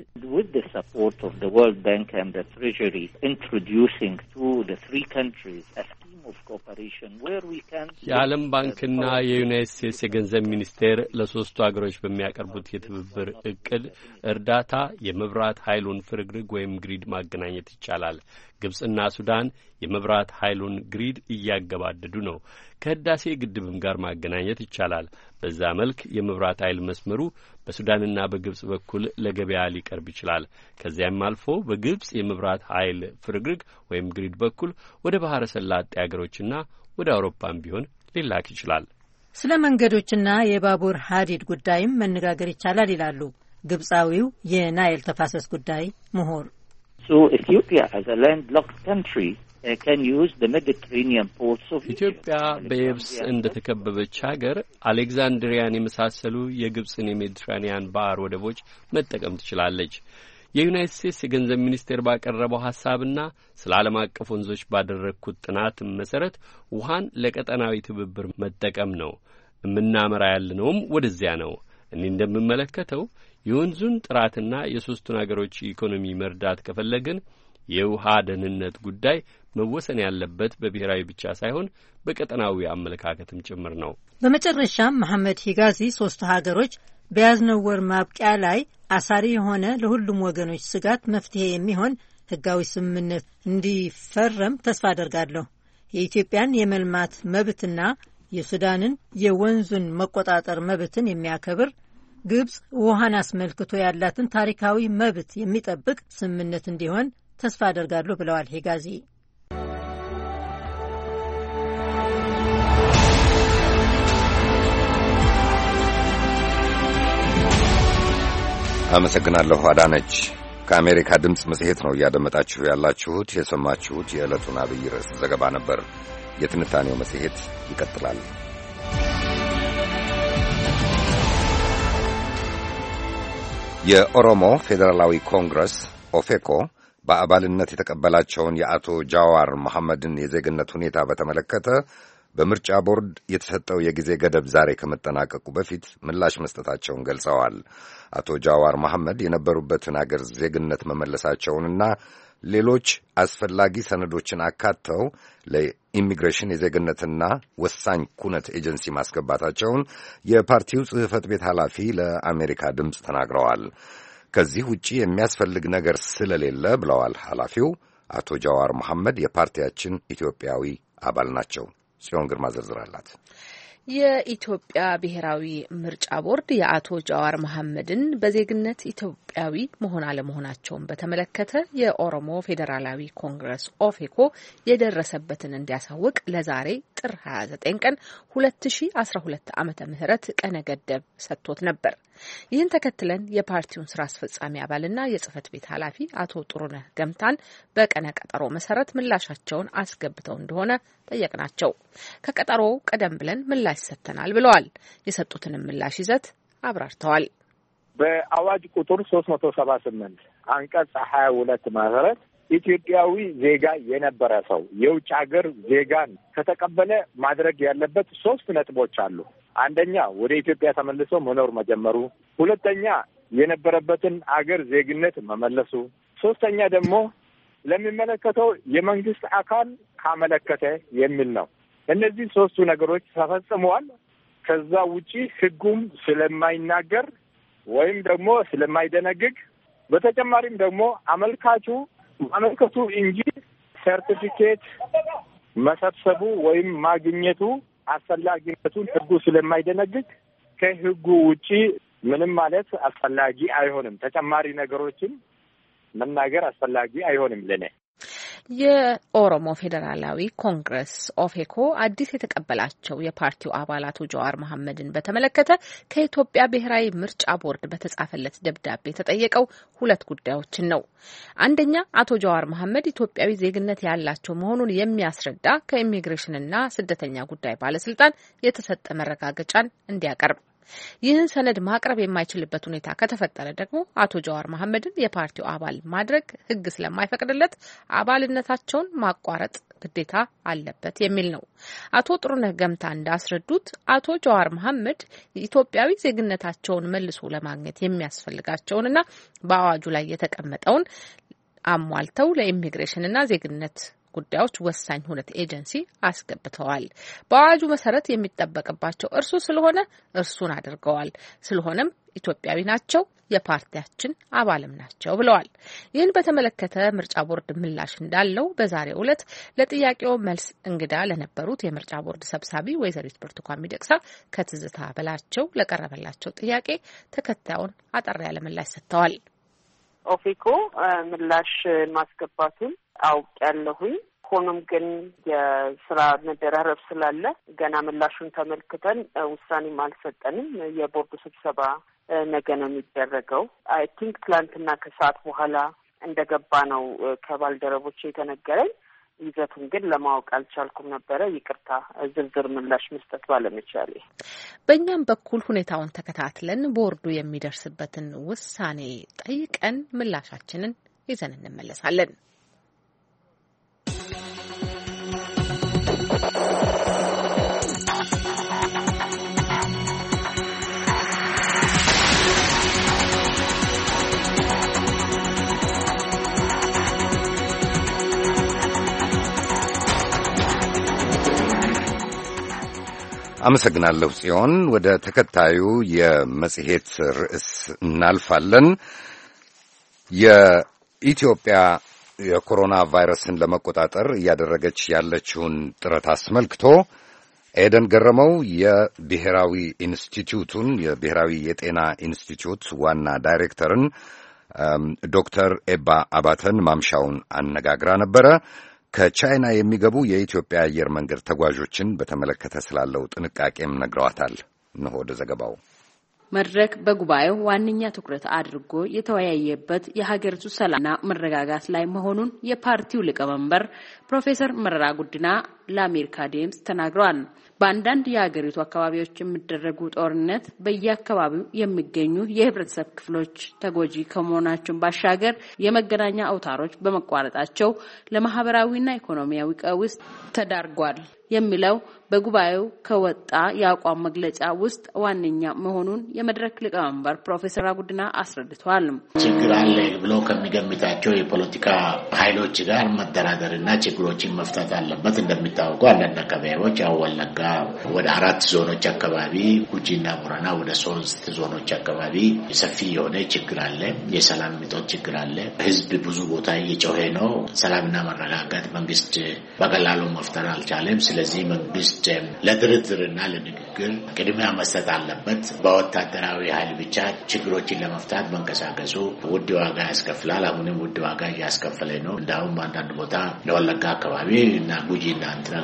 የዓለም ባንክና የዩናይትድ ስቴትስ የገንዘብ ሚኒስቴር ለሶስቱ ሀገሮች በሚያቀርቡት የትብብር እቅድ እርዳታ የመብራት ኃይሉን ፍርግርግ ወይም ግሪድ ማገናኘት ይቻላል። ግብጽና ሱዳን የመብራት ኃይሉን ግሪድ እያገባደዱ ነው። ከህዳሴ ግድብም ጋር ማገናኘት ይቻላል። በዛ መልክ የመብራት ኃይል መስመሩ በሱዳንና በግብጽ በኩል ለገበያ ሊቀርብ ይችላል። ከዚያም አልፎ በግብጽ የመብራት ኃይል ፍርግርግ ወይም ግሪድ በኩል ወደ ባህረ ሰላጤ ሀገሮችና ወደ አውሮፓም ቢሆን ሊላክ ይችላል። ስለ መንገዶችና የባቡር ሀዲድ ጉዳይም መነጋገር ይቻላል ይላሉ ግብጻዊው የናይል ተፋሰስ ጉዳይ ምሁር። So Ethiopia as a landlocked country can use the Mediterranean ports of ኢትዮጵያ በየብስ እንደተከበበች ሀገር አሌክዛንድሪያን የመሳሰሉ የግብጽን የሜዲትራኒያን ባህር ወደቦች መጠቀም ትችላለች። የዩናይትድ ስቴትስ የገንዘብ ሚኒስቴር ባቀረበው ሐሳብና ስለ ዓለም አቀፍ ወንዞች ባደረግኩት ጥናት መሰረት ውሃን ለቀጠናዊ ትብብር መጠቀም ነው። የምናመራ ያለነውም ወደዚያ ነው። እኔ እንደምመለከተው የወንዙን ጥራትና የሶስቱን አገሮች ኢኮኖሚ መርዳት ከፈለግን የውሃ ደህንነት ጉዳይ መወሰን ያለበት በብሔራዊ ብቻ ሳይሆን በቀጠናዊ አመለካከትም ጭምር ነው። በመጨረሻም መሐመድ ሂጋዚ ሶስቱ ሀገሮች በያዝነው ወር ማብቂያ ላይ አሳሪ የሆነ ለሁሉም ወገኖች ስጋት መፍትሄ የሚሆን ህጋዊ ስምምነት እንዲፈረም ተስፋ አደርጋለሁ። የኢትዮጵያን የመልማት መብትና የሱዳንን የወንዙን መቆጣጠር መብትን የሚያከብር ግብጽ ውሃን አስመልክቶ ያላትን ታሪካዊ መብት የሚጠብቅ ስምምነት እንዲሆን ተስፋ አደርጋለሁ ብለዋል ሂጋዚ። አመሰግናለሁ አዳነች። ከአሜሪካ ድምፅ መጽሔት ነው እያደመጣችሁ ያላችሁት። የሰማችሁት የዕለቱን አብይ ርዕስ ዘገባ ነበር። የትንታኔው መጽሔት ይቀጥላል። የኦሮሞ ፌዴራላዊ ኮንግረስ ኦፌኮ በአባልነት የተቀበላቸውን የአቶ ጃዋር መሐመድን የዜግነት ሁኔታ በተመለከተ በምርጫ ቦርድ የተሰጠው የጊዜ ገደብ ዛሬ ከመጠናቀቁ በፊት ምላሽ መስጠታቸውን ገልጸዋል። አቶ ጃዋር መሐመድ የነበሩበትን አገር ዜግነት መመለሳቸውንና ሌሎች አስፈላጊ ሰነዶችን አካተው ለኢሚግሬሽን የዜግነትና ወሳኝ ኩነት ኤጀንሲ ማስገባታቸውን የፓርቲው ጽሕፈት ቤት ኃላፊ ለአሜሪካ ድምፅ ተናግረዋል። ከዚህ ውጪ የሚያስፈልግ ነገር ስለሌለ ብለዋል ኃላፊው፣ አቶ ጃዋር መሐመድ የፓርቲያችን ኢትዮጵያዊ አባል ናቸው። ጽዮን ግርማ ዝርዝር አላት። የኢትዮጵያ ብሔራዊ ምርጫ ቦርድ የአቶ ጃዋር መሐመድን በዜግነት ኢትዮጵያዊ መሆን አለመሆናቸውን በተመለከተ የኦሮሞ ፌዴራላዊ ኮንግረስ ኦፌኮ የደረሰበትን እንዲያሳውቅ ለዛሬ ጥር 29 ቀን 2012 ዓመተ ምህረት ቀነ ገደብ ሰጥቶት ነበር። ይህን ተከትለን የፓርቲውን ስራ አስፈጻሚ አባልና የጽህፈት ቤት ኃላፊ አቶ ጥሩነህ ገምታን በቀነ ቀጠሮ መሰረት ምላሻቸውን አስገብተው እንደሆነ ጠየቅናቸው። ከቀጠሮው ቀደም ብለን ምላሽ ሰጥተናል ብለዋል። የሰጡትንም ምላሽ ይዘት አብራርተዋል። በአዋጅ ቁጥር 378 አንቀጽ 22 መሰረት ኢትዮጵያዊ ዜጋ የነበረ ሰው የውጭ ሀገር ዜጋን ከተቀበለ ማድረግ ያለበት 3 ነጥቦች አሉ። አንደኛ ወደ ኢትዮጵያ ተመልሶ መኖር መጀመሩ፣ ሁለተኛ የነበረበትን አገር ዜግነት መመለሱ፣ ሶስተኛ ደግሞ ለሚመለከተው የመንግስት አካል ካመለከተ የሚል ነው። እነዚህ 3ቱ ነገሮች ተፈጽመዋል። ከዛ ውጪ ሕጉም ስለማይናገር ወይም ደግሞ ስለማይደነግግ፣ በተጨማሪም ደግሞ አመልካቹ ማመልከቱ እንጂ ሰርቲፊኬት መሰብሰቡ ወይም ማግኘቱ አስፈላጊነቱን ሕጉ ስለማይደነግግ ከሕጉ ውጪ ምንም ማለት አስፈላጊ አይሆንም። ተጨማሪ ነገሮችን መናገር አስፈላጊ አይሆንም ለኔ። የኦሮሞ ፌዴራላዊ ኮንግረስ ኦፌኮ አዲስ የተቀበላቸው የፓርቲው አባላቱ ጃዋር መሐመድን በተመለከተ ከኢትዮጵያ ብሔራዊ ምርጫ ቦርድ በተጻፈለት ደብዳቤ የተጠየቀው 2 ጉዳዮችን ነው። አንደኛ አቶ ጃዋር መሐመድ ኢትዮጵያዊ ዜግነት ያላቸው መሆኑን የሚያስረዳ ከኢሚግሬሽንና ስደተኛ ጉዳይ ባለስልጣን የተሰጠ መረጋገጫን እንዲያቀርብ፣ ይህን ሰነድ ማቅረብ የማይችልበት ሁኔታ ከተፈጠረ ደግሞ አቶ ጃዋር መሐመድን የፓርቲው አባል ማድረግ ሕግ ስለማይፈቅድለት አባልነታቸውን ማቋረጥ ግዴታ አለበት የሚል ነው። አቶ ጥሩነህ ገምታ እንዳስረዱት አቶ ጃዋር መሐመድ ኢትዮጵያዊ ዜግነታቸውን መልሶ ለማግኘት የሚያስፈልጋቸውንና በአዋጁ ላይ የተቀመጠውን አሟልተው ለኢሚግሬሽንና ዜግነት ጉዳዮች ወሳኝ ሁነት ኤጀንሲ አስገብተዋል። በአዋጁ መሰረት የሚጠበቅባቸው እርሱ ስለሆነ እርሱን አድርገዋል። ስለሆነም ኢትዮጵያዊ ናቸው፣ የፓርቲያችን አባልም ናቸው ብለዋል። ይህን በተመለከተ ምርጫ ቦርድ ምላሽ እንዳለው በዛሬው ዕለት ለጥያቄው መልስ እንግዳ ለነበሩት የምርጫ ቦርድ ሰብሳቢ ወይዘሪት ብርቱካን ሚደቅሳ ከትዝታ በላቸው ለቀረበላቸው ጥያቄ ተከታዩን አጠር ያለ ምላሽ ሰጥተዋል። ኦፌኮ ምላሽ ማስገባቱን አውቄያለሁኝ። ሆኖም ግን የስራ መደራረብ ስላለ ገና ምላሹን ተመልክተን ውሳኔም አልሰጠንም። የቦርዱ ስብሰባ ነገ ነው የሚደረገው። አይ ቲንክ ትላንትና ከሰዓት በኋላ እንደገባ ነው ከባልደረቦች የተነገረኝ። ይዘቱን ግን ለማወቅ አልቻልኩም ነበረ። ይቅርታ ዝርዝር ምላሽ መስጠት ባለመቻሌ። በእኛም በኩል ሁኔታውን ተከታትለን ቦርዱ የሚደርስበትን ውሳኔ ጠይቀን ምላሻችንን ይዘን እንመለሳለን። አመሰግናለሁ ጽዮን። ወደ ተከታዩ የመጽሔት ርዕስ እናልፋለን። የኢትዮጵያ የኮሮና ቫይረስን ለመቆጣጠር እያደረገች ያለችውን ጥረት አስመልክቶ ኤደን ገረመው የብሔራዊ የጤና ኢንስቲትዩት ዋና ዳይሬክተርን ዶክተር ኤባ አባተን ማምሻውን አነጋግራ ነበረ። ከቻይና የሚገቡ የኢትዮጵያ አየር መንገድ ተጓዦችን በተመለከተ ስላለው ጥንቃቄም ነግረዋታል። እነሆ ወደ ዘገባው። መድረክ በጉባኤው ዋነኛ ትኩረት አድርጎ የተወያየበት የሀገሪቱ ሰላምና መረጋጋት ላይ መሆኑን የፓርቲው ሊቀመንበር ፕሮፌሰር መረራ ጉዲና ለአሜሪካ ድምፅ ተናግረዋል። በአንዳንድ የሀገሪቱ አካባቢዎች የሚደረጉ ጦርነት በየአካባቢው የሚገኙ የህብረተሰብ ክፍሎች ተጎጂ ከመሆናቸው ባሻገር የመገናኛ አውታሮች በመቋረጣቸው ለማህበራዊና ኢኮኖሚያዊ ቀውስ ተዳርጓል የሚለው በጉባኤው ከወጣ የአቋም መግለጫ ውስጥ ዋነኛ መሆኑን የመድረክ ሊቀመንበር ፕሮፌሰር ጉዲና አስረድተዋል። ችግር አለ ብሎ ከሚገምታቸው የፖለቲካ ኃይሎች ጋር መደራደርና ችግሮችን መፍታት አለበት። እንደሚታወቀው አንዳንድ አካባቢዎች ወለጋ ወደ 4 ዞኖች አካባቢ፣ ጉጂና ቦረና ወደ 3 ዞኖች አካባቢ ሰፊ የሆነ ችግር አለ። የሰላም እጦት ችግር አለ። ህዝብ ብዙ ቦታ እየጮኸ ነው። ሰላምና መረጋጋት መንግስት በቀላሉ መፍጠር አልቻለም። ስለዚህ መንግስት ለድርድርና ለንግግር ቅድሚያ መስጠት አለበት። በወታደራዊ ኃይል ብቻ ችግሮችን ለመፍታት መንቀሳቀሱ ውድ ዋጋ ያስከፍላል። አሁንም ውድ ዋጋ እያስከፈለ ነው። እንዳውም በአንዳንድ ቦታ ለወለጋ አካባቢ እና ጉጂና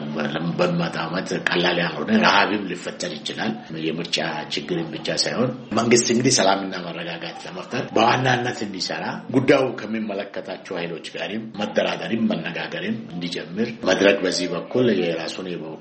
በመጣመት ቀላል ያልሆነ ረሃብም ሊፈጠር ይችላል። የምርጫ ችግርን ብቻ ሳይሆን መንግስት እንግዲህ ሰላምና መረጋጋት ለመፍጠር በዋናነት እንዲሰራ ጉዳዩ ከሚመለከታቸው ኃይሎች ጋርም መደራደርም መነጋገርም እንዲጀምር መድረክ በዚህ በኩል የራሱን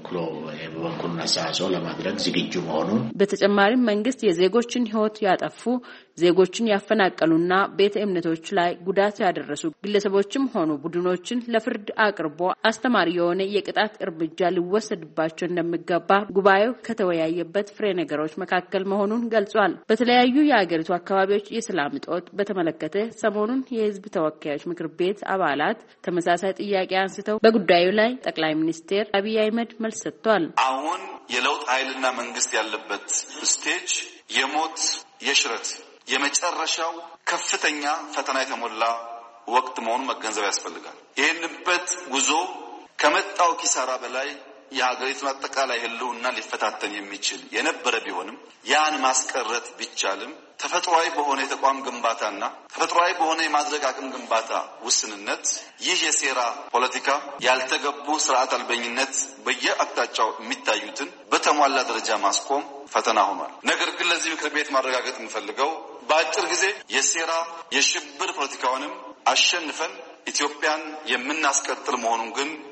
የበኩሉን አስተዋጽኦ ለማድረግ ዝግጁ መሆኑን በተጨማሪም መንግስት የዜጎችን ሕይወት ያጠፉ ዜጎችን ያፈናቀሉና ቤተ እምነቶች ላይ ጉዳት ያደረሱ ግለሰቦችም ሆኑ ቡድኖችን ለፍርድ አቅርቦ አስተማሪ የሆነ የቅጣት እርምጃ ሊወሰድባቸው እንደሚገባ ጉባኤው ከተወያየበት ፍሬ ነገሮች መካከል መሆኑን ገልጿል። በተለያዩ የአገሪቱ አካባቢዎች የሰላም እጦት በተመለከተ ሰሞኑን የህዝብ ተወካዮች ምክር ቤት አባላት ተመሳሳይ ጥያቄ አንስተው በጉዳዩ ላይ ጠቅላይ ሚኒስትር አብይ አህመድ መልስ ሰጥቷል። አሁን የለውጥ ኃይልና መንግስት ያለበት ስቴጅ የሞት የሽረት የመጨረሻው ከፍተኛ ፈተና የተሞላ ወቅት መሆኑን መገንዘብ ያስፈልጋል። ይህንበት ጉዞ ከመጣው ኪሳራ በላይ የሀገሪቱን አጠቃላይ ህልውና ሊፈታተን የሚችል የነበረ ቢሆንም ያን ማስቀረት ቢቻልም ተፈጥሯዊ በሆነ የተቋም ግንባታና ተፈጥሯዊ በሆነ የማድረግ አቅም ግንባታ ውስንነት ይህ የሴራ ፖለቲካ ያልተገቡ ስርዓት አልበኝነት በየአቅጣጫው የሚታዩትን በተሟላ ደረጃ ማስቆም ፈተና ሆኗል። ነገር ግን ለዚህ ምክር ቤት ማረጋገጥ የምፈልገው በአጭር ጊዜ የሴራ የሽብር ፖለቲካውንም አሸንፈን ኢትዮጵያን የምናስቀጥል መሆኑን ግን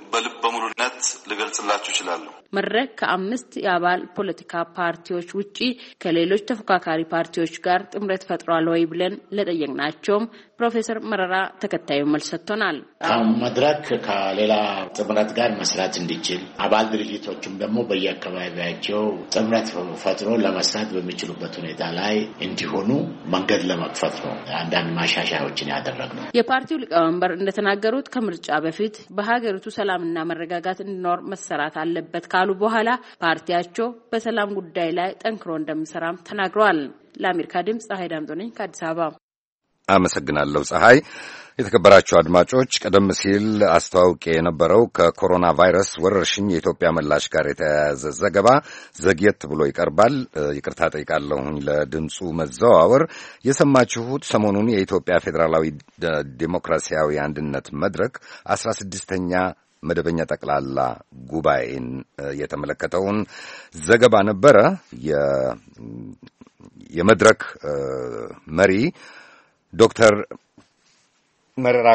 በልበ ሙሉነት ልገልጽላችሁ እችላለሁ። መድረክ ከ5 የአባል ፖለቲካ ፓርቲዎች ውጪ ከሌሎች ተፎካካሪ ፓርቲዎች ጋር ጥምረት ፈጥሯል ወይ ብለን ለጠየቅናቸውም ፕሮፌሰር መረራ ተከታዩ መልስ ሰጥተናል። መድረክ ከሌላ ጥምረት ጋር መስራት እንዲችል አባል ድርጅቶችም ደግሞ በየአካባቢያቸው ጥምረት ፈጥሮ ለመስራት በሚችሉበት ሁኔታ ላይ እንዲሆኑ መንገድ ለመክፈት ነው አንዳንድ ማሻሻያዎችን ያደረግነው። የፓርቲው ሊቀመንበር እንደተናገሩት ከምርጫ በፊት በሀገሪቱ ሰላምና መረጋጋት እንዲኖር መሰራት አለበት ካሉ በኋላ ፓርቲያቸው በሰላም ጉዳይ ላይ ጠንክሮ እንደሚሰራም ተናግረዋል። ለአሜሪካ ድምጽ ፀሐይ ዳምጦ ነኝ ከአዲስ አበባ። አመሰግናለሁ ፀሐይ። የተከበራችሁ አድማጮች ቀደም ሲል አስተዋውቄ የነበረው ከኮሮና ቫይረስ ወረርሽኝ የኢትዮጵያ ምላሽ ጋር የተያያዘ ዘገባ ዘግየት ብሎ ይቀርባል። ይቅርታ ጠይቃለሁኝ ለድምፁ መዘዋወር። የሰማችሁት ሰሞኑን የኢትዮጵያ ፌዴራላዊ ዴሞክራሲያዊ አንድነት መድረክ 16ኛ መደበኛ ጠቅላላ ጉባኤን የተመለከተውን ዘገባ ነበረ። የመድረክ መሪ ዶክተር መረራ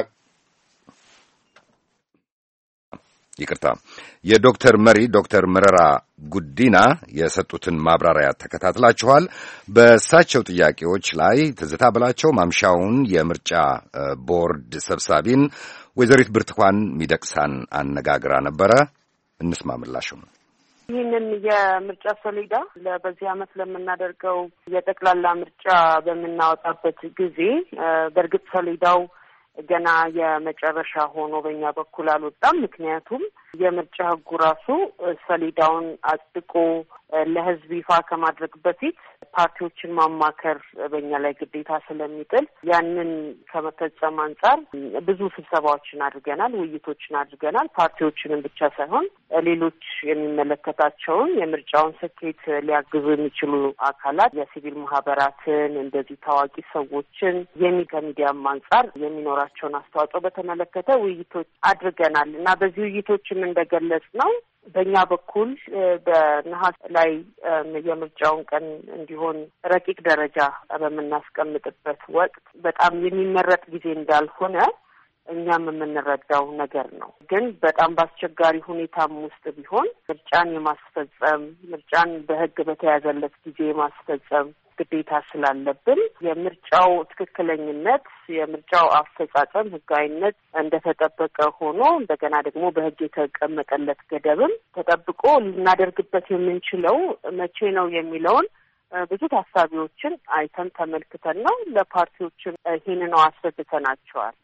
የዶክተር መሪ ዶክተር መረራ ጉዲና የሰጡትን ማብራሪያ ተከታትላችኋል። በእሳቸው ጥያቄዎች ላይ ትዝታ ብላቸው ማምሻውን የምርጫ ቦርድ ሰብሳቢን ወይዘሪት ብርቱካን ሚደቅሳን አነጋግራ ነበረ። እንስማምላችሁ። ይህንን የምርጫ ሰሌዳ በዚህ ዓመት ለምናደርገው የጠቅላላ ምርጫ በምናወጣበት ጊዜ በእርግጥ ሰሌዳው ገና የመጨረሻ ሆኖ በእኛ በኩል አልወጣም። ምክንያቱም የምርጫ ሕጉ ራሱ ሰሌዳውን አጽድቆ ለሕዝብ ይፋ ከማድረግ በፊት ፓርቲዎችን ማማከር በእኛ ላይ ግዴታ ስለሚጥል ያንን ከመፈጸም አንጻር ብዙ ስብሰባዎችን አድርገናል፣ ውይይቶችን አድርገናል። ፓርቲዎችንም ብቻ ሳይሆን ሌሎች የሚመለከታቸውን የምርጫውን ስኬት ሊያግዙ የሚችሉ አካላት፣ የሲቪል ማህበራትን፣ እንደዚህ ታዋቂ ሰዎችን ከሚዲያም አንጻር የሚኖራቸውን አስተዋጽኦ በተመለከተ ውይይቶች አድርገናል እና በዚህ ውይይቶችም እንደገለጽ ነው በእኛ በኩል በነሐሴ ላይ የምርጫውን ቀን እንዲሆን ረቂቅ ደረጃ በምናስቀምጥበት ወቅት በጣም የሚመረጥ ጊዜ እንዳልሆነ እኛም የምንረዳው ነገር ነው። ግን በጣም በአስቸጋሪ ሁኔታም ውስጥ ቢሆን ምርጫን የማስፈጸም ምርጫን በሕግ በተያዘለት ጊዜ የማስፈጸም ግዴታ ስላለብን የምርጫው ትክክለኝነት የምርጫው አፈጻጸም ሕጋዊነት እንደተጠበቀ ሆኖ እንደገና ደግሞ በሕግ የተቀመጠለት ገደብም ተጠብቆ ልናደርግበት የምንችለው መቼ ነው የሚለውን ብዙ ታሳቢዎችን አይተን ተመልክተን ነው ለፓርቲዎችም ይህንን አስረድተናቸዋል።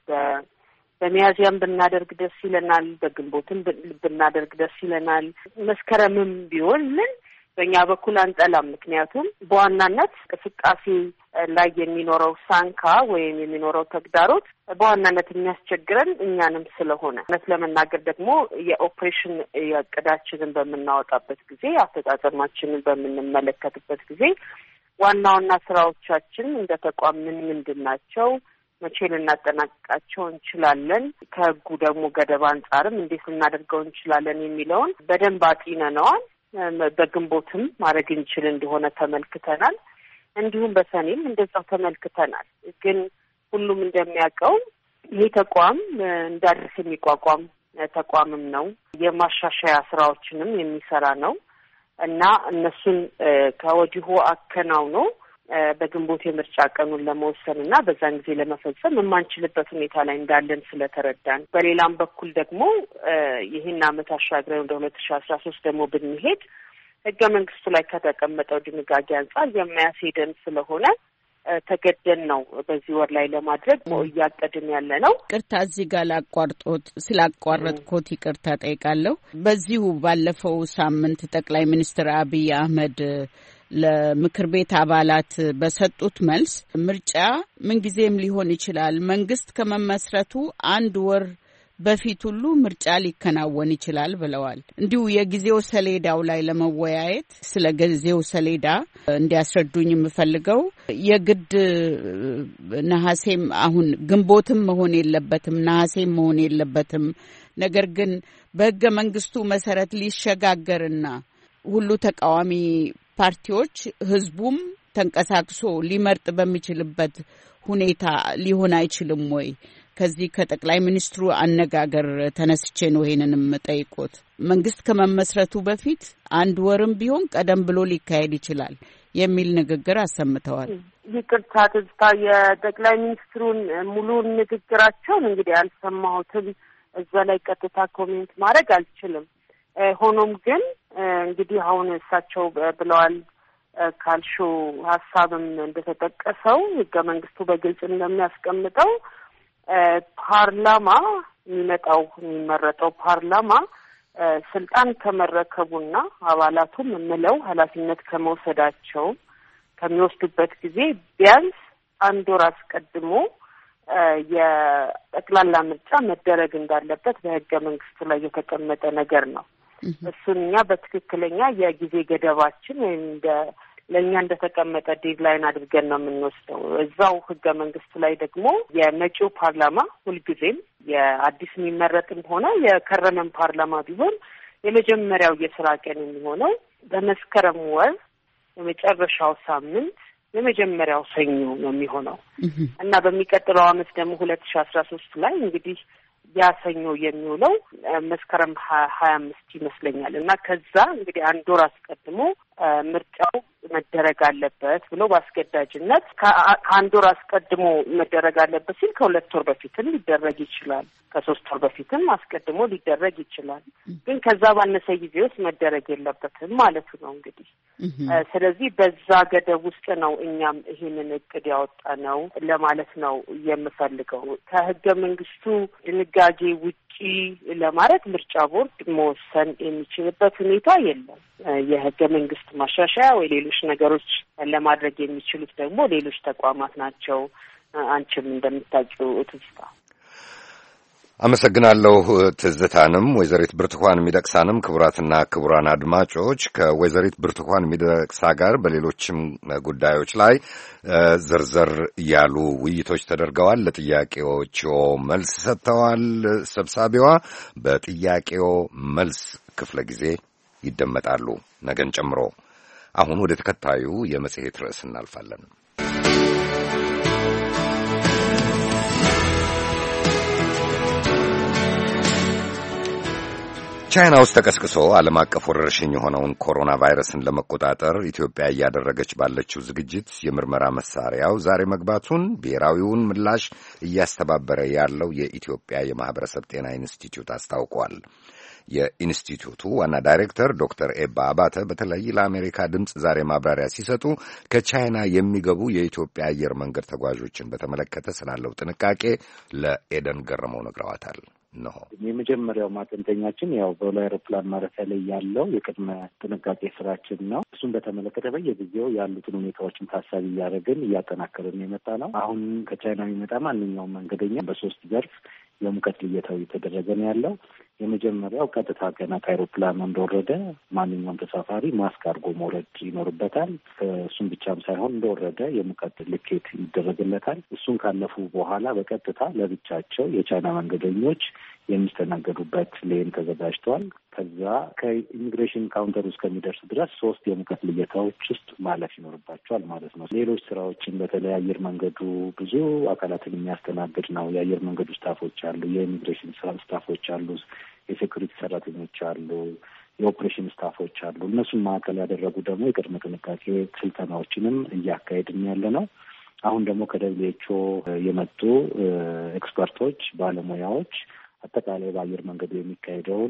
በሚያዝያም ብናደርግ ደስ ይለናል፣ በግንቦትም ብናደርግ ደስ ይለናል። መስከረምም ቢሆን ምን በእኛ በኩል አንጠላም። ምክንያቱም በዋናነት እንቅስቃሴ ላይ የሚኖረው ሳንካ ወይም የሚኖረው ተግዳሮት በዋናነት የሚያስቸግረን እኛንም ስለሆነ እውነት ለመናገር ደግሞ የኦፕሬሽን እቅዳችንን በምናወጣበት ጊዜ አፈጻጸማችንን በምንመለከትበት ጊዜ ዋና ዋና ስራዎቻችን እንደ ተቋም ምንድን ናቸው፣ መቼ ልናጠናቅቃቸው እንችላለን፣ ከህጉ ደግሞ ገደብ አንጻርም እንዴት ልናደርገው እንችላለን የሚለውን በደንብ አጢነነዋል። በግንቦትም ማድረግ እንችል እንደሆነ ተመልክተናል። እንዲሁም በሰኔም እንደዛው ተመልክተናል። ግን ሁሉም እንደሚያውቀው ይህ ተቋም እንደ አዲስ የሚቋቋም ተቋምም ነው። የማሻሻያ ስራዎችንም የሚሰራ ነው እና እነሱን ከወዲሁ አከናውኖ በግንቦት የምርጫ ቀኑን ለመወሰን እና በዛን ጊዜ ለመፈጸም የማንችልበት ሁኔታ ላይ እንዳለን ስለተረዳን፣ በሌላም በኩል ደግሞ ይህን ዓመት አሻግረን ወደ 2013 ደግሞ ብንሄድ ህገ መንግስቱ ላይ ከተቀመጠው ድንጋጌ አንጻር የማያስሄደን ስለሆነ ተገደን ነው በዚህ ወር ላይ ለማድረግ እያቀድን ያለ ነው። ይቅርታ እዚህ ጋር ስላቋረጥኩት ይቅርታ ጠይቃለሁ። በዚሁ ባለፈው ሳምንት ጠቅላይ ሚኒስትር አብይ አህመድ ለምክር ቤት አባላት በሰጡት መልስ ምርጫ ምንጊዜም ሊሆን ይችላል፣ መንግስት ከመመስረቱ 1 ወር በፊት ሁሉ ምርጫ ሊከናወን ይችላል ብለዋል። እንዲሁ የጊዜው ሰሌዳው ላይ ለመወያየት ስለ ጊዜው ሰሌዳ እንዲያስረዱኝ የምፈልገው የግድ ነሐሴም አሁን ግንቦትም መሆን የለበትም ነሐሴም መሆን የለበትም። ነገር ግን በህገ መንግስቱ መሰረት ሊሸጋገርና ሁሉ ተቃዋሚ ፓርቲዎች ህዝቡም ተንቀሳቅሶ ሊመርጥ በሚችልበት ሁኔታ ሊሆን አይችልም ወይ? ከዚህ ከጠቅላይ ሚኒስትሩ አነጋገር ተነስቼ ነው ይሄንንም ጠይቆት። መንግስት ከመመስረቱ በፊት አንድ ወርም ቢሆን ቀደም ብሎ ሊካሄድ ይችላል የሚል ንግግር አሰምተዋል። ይቅርታ ትዝታ፣ የጠቅላይ ሚኒስትሩን ሙሉ ንግግራቸውን እንግዲህ አልሰማሁትም። እዛ ላይ ቀጥታ ኮሜንት ማድረግ አልችልም። ሆኖም ግን እንግዲህ አሁን እሳቸው ብለዋል ካልሹ ሀሳብም እንደተጠቀሰው ህገ መንግስቱ በግልጽ እንደሚያስቀምጠው ፓርላማ የሚመረጠው ፓርላማ ስልጣን ከመረከቡና አባላቱም ምለው ኃላፊነት ከመውሰዳቸው ከሚወስዱበት ጊዜ ቢያንስ አንድ ወር አስቀድሞ የጠቅላላ ምርጫ መደረግ እንዳለበት በህገ መንግስቱ ላይ የተቀመጠ ነገር ነው። እሱን እኛ በትክክለኛ የጊዜ ገደባችን ወይም ለእኛ እንደተቀመጠ ዴድላይን አድርገን ነው የምንወስደው። እዛው ህገ መንግስቱ ላይ ደግሞ የመጪው ፓርላማ ሁልጊዜም የአዲስ የሚመረጥም ሆነ የከረመም ፓርላማ ቢሆን የመጀመሪያው የስራ ቀን የሚሆነው በመስከረም ወር የመጨረሻው ሳምንት የመጀመሪያው ሰኞ ነው የሚሆነው እና በሚቀጥለው አመት ደግሞ 2013 ላይ እንግዲህ ያ ሰኞ የሚውለው መስከረም 25 ይመስለኛል እና ከዛ እንግዲህ አንድ ወር አስቀድሞ ምርጫው መደረግ አለበት ብሎ በአስገዳጅነት ከአንድ ወር አስቀድሞ መደረግ አለበት ሲል ከሁለት ወር በፊትም ሊደረግ ይችላል፣ ከሶስት ወር በፊትም አስቀድሞ ሊደረግ ይችላል። ግን ከዛ ባነሰ ጊዜ ውስጥ መደረግ የለበትም ማለቱ ነው እንግዲህ። ስለዚህ በዛ ገደብ ውስጥ ነው እኛም ይሄንን እቅድ ያወጣ ነው ለማለት ነው የምፈልገው። ከህገ መንግስቱ ድንጋጌ ውጪ ለማለት ምርጫ ቦርድ መወሰን የሚችልበት ሁኔታ የለም። የህገ መንግስት ማሻሻያ ወይ ሌሎች ነገሮች ለማድረግ የሚችሉት ደግሞ ሌሎች ተቋማት ናቸው። አንቺም እንደምታውቂው ትዝታ። አመሰግናለሁ ትዝታንም ወይዘሪት ብርቱካን ሚደቅሳንም። ክቡራትና ክቡራን አድማጮች ከወይዘሪት ብርቱካን ሚደቅሳ ጋር በሌሎችም ጉዳዮች ላይ ዘርዘር ያሉ ውይይቶች ተደርገዋል። ለጥያቄዎችዎ መልስ ሰጥተዋል ሰብሳቢዋ። በጥያቄዎ መልስ ክፍለ ጊዜ ይደመጣሉ ነገን ጨምሮ። አሁን ወደ ተከታዩ የመጽሔት ርዕስ እናልፋለን። ቻይና ውስጥ ተቀስቅሶ ዓለም አቀፍ ወረርሽኝ የሆነውን ኮሮና ቫይረስን ለመቆጣጠር ኢትዮጵያ እያደረገች ባለችው ዝግጅት የምርመራ መሳሪያው ዛሬ መግባቱን ብሔራዊውን ምላሽ እያስተባበረ ያለው የኢትዮጵያ የማህበረሰብ ጤና ኢንስቲትዩት አስታውቋል። የኢንስቲትዩቱ ዋና ዳይሬክተር ዶክተር ኤባ አባተ በተለይ ለአሜሪካ ድምፅ ዛሬ ማብራሪያ ሲሰጡ ከቻይና የሚገቡ የኢትዮጵያ አየር መንገድ ተጓዦችን በተመለከተ ስላለው ጥንቃቄ ለኤደን ገረመው ነግረዋታል። ነው የመጀመሪያው ማጠንጠኛችን ያው በቦሌ አውሮፕላን ማረፊያ ላይ ያለው የቅድመ ጥንቃቄ ስራችን ነው። እሱን በተመለከተ በየጊዜው ያሉትን ሁኔታዎችን ታሳቢ እያደረግን እያጠናከርን የመጣ ነው። አሁን ከቻይና የሚመጣ ማንኛውም መንገደኛ በሶስት ዘርፍ የሙቀት ልየታው እየተደረገ ነው ያለው። የመጀመሪያው ቀጥታ ገና ከአውሮፕላኑ እንደወረደ ማንኛውም ተሳፋሪ ማስክ አድርጎ መውረድ ይኖርበታል። እሱም ብቻም ሳይሆን እንደወረደ የሙቀት ልኬት ይደረግለታል። እሱን ካለፉ በኋላ በቀጥታ ለብቻቸው የቻይና መንገደኞች የሚስተናገዱበት ሌን ተዘጋጅተዋል። ከዛ ከኢሚግሬሽን ካውንተር ውስጥ ከሚደርስ ድረስ 3 የሙቀት ልየታዎች ውስጥ ማለፍ ይኖርባቸዋል ማለት ነው። ሌሎች ስራዎችን በተለይ አየር መንገዱ ብዙ አካላትን የሚያስተናግድ ነው። የአየር መንገዱ ስታፎች አሉ፣ የኢሚግሬሽን ስታፎች አሉ፣ የሴኩሪቲ ሰራተኞች አሉ፣ የኦፕሬሽን ስታፎች አሉ። እነሱን ማዕከል ያደረጉ ደግሞ የቅድመ ጥንቃቄ ስልጠናዎችንም እያካሄድን ያለ ነው። አሁን ደግሞ ከደብሊውኤችኦ የመጡ ኤክስፐርቶች፣ ባለሙያዎች አጠቃላይ በአየር መንገዱ የሚካሄደውን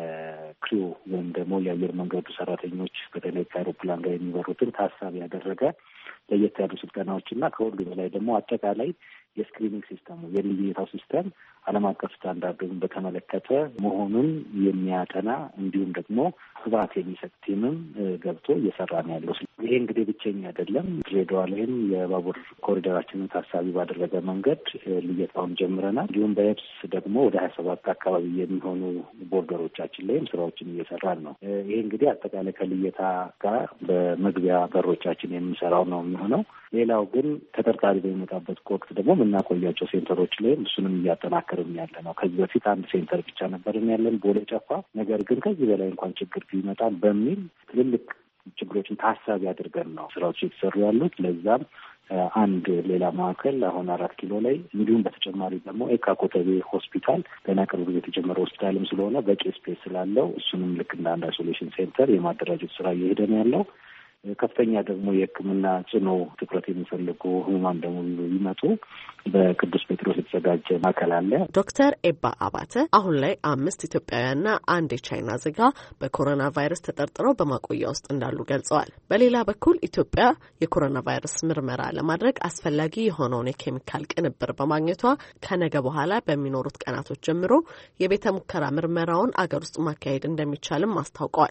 የክሪው ወይም ደግሞ የአየር መንገዱ ሰራተኞች በተለይ ከአውሮፕላን ጋር የሚበሩትን ታሳቢ ያደረገ ለየት ያሉ ስልጠናዎችና ከሁሉ በላይ ደግሞ አጠቃላይ የስክሪኒንግ ሲስተሙ የልየታው ሲስተም ዓለም አቀፍ ስታንዳርዱን በተመለከተ መሆኑን የሚያጠና እንዲሁም ደግሞ ግብዓት የሚሰጥ ቲምም ገብቶ እየሰራ ነው ያለው። ይሄ እንግዲህ ብቸኛ አይደለም። ድሬዳዋ ላይም የባቡር ኮሪደራችንን ታሳቢ ባደረገ መንገድ ልየታውን ጀምረናል። እንዲሁም በየብስ ደግሞ ወደ 27 አካባቢ የሚሆኑ ቦርደሮቻችን ላይም ስራዎችን እየሰራን ነው። ይሄ እንግዲህ አጠቃላይ ከልየታ ጋር በመግቢያ በሮቻችን የምንሰራው ነው የሚሆነው። ሌላው ግን ተጠርጣሪ በሚመጣበት ወቅት ደግሞ የምናቆያቸው ሴንተሮች ላይም እሱንም እያጠናከርን ያለ ነው። ከዚህ በፊት አንድ ሴንተር ብቻ ነበርን ያለን ቦሌ ጨፋ። ነገር ግን ከዚህ በላይ እንኳን ችግር ቢመጣ በሚል ትልልቅ ችግሮችን ታሳቢ አድርገን ነው ስራዎች የተሰሩ ያሉት። ለዛም አንድ ሌላ ማዕከል አሁን 4 ኪሎ ላይ እንዲሁም በተጨማሪ ደግሞ ኤካ ኮተቤ ሆስፒታል ገና ቅርብ ጊዜ የተጀመረ ሆስፒታልም ስለሆነ በቂ ስፔስ ስላለው እሱንም ልክ እንደ አንድ አይሶሌሽን ሴንተር የማደራጀት ስራ እየሄደ ነው ያለው። ከፍተኛ ደግሞ የሕክምና ጽኑ ትኩረት የሚፈልጉ ህሙማን ደግሞ ቢመጡ በቅዱስ ጴጥሮስ የተዘጋጀ ማዕከል አለ። ዶክተር ኤባ አባተ አሁን ላይ 5 ኢትዮጵያውያንና 1 የቻይና ዜጋ በኮሮና ቫይረስ ተጠርጥረው በማቆያ ውስጥ እንዳሉ ገልጸዋል። በሌላ በኩል ኢትዮጵያ የኮሮና ቫይረስ ምርመራ ለማድረግ አስፈላጊ የሆነውን የኬሚካል ቅንብር በማግኘቷ ከነገ በኋላ በሚኖሩት ቀናቶች ጀምሮ የቤተ ሙከራ ምርመራውን አገር ውስጥ ማካሄድ እንደሚቻልም አስታውቀዋል።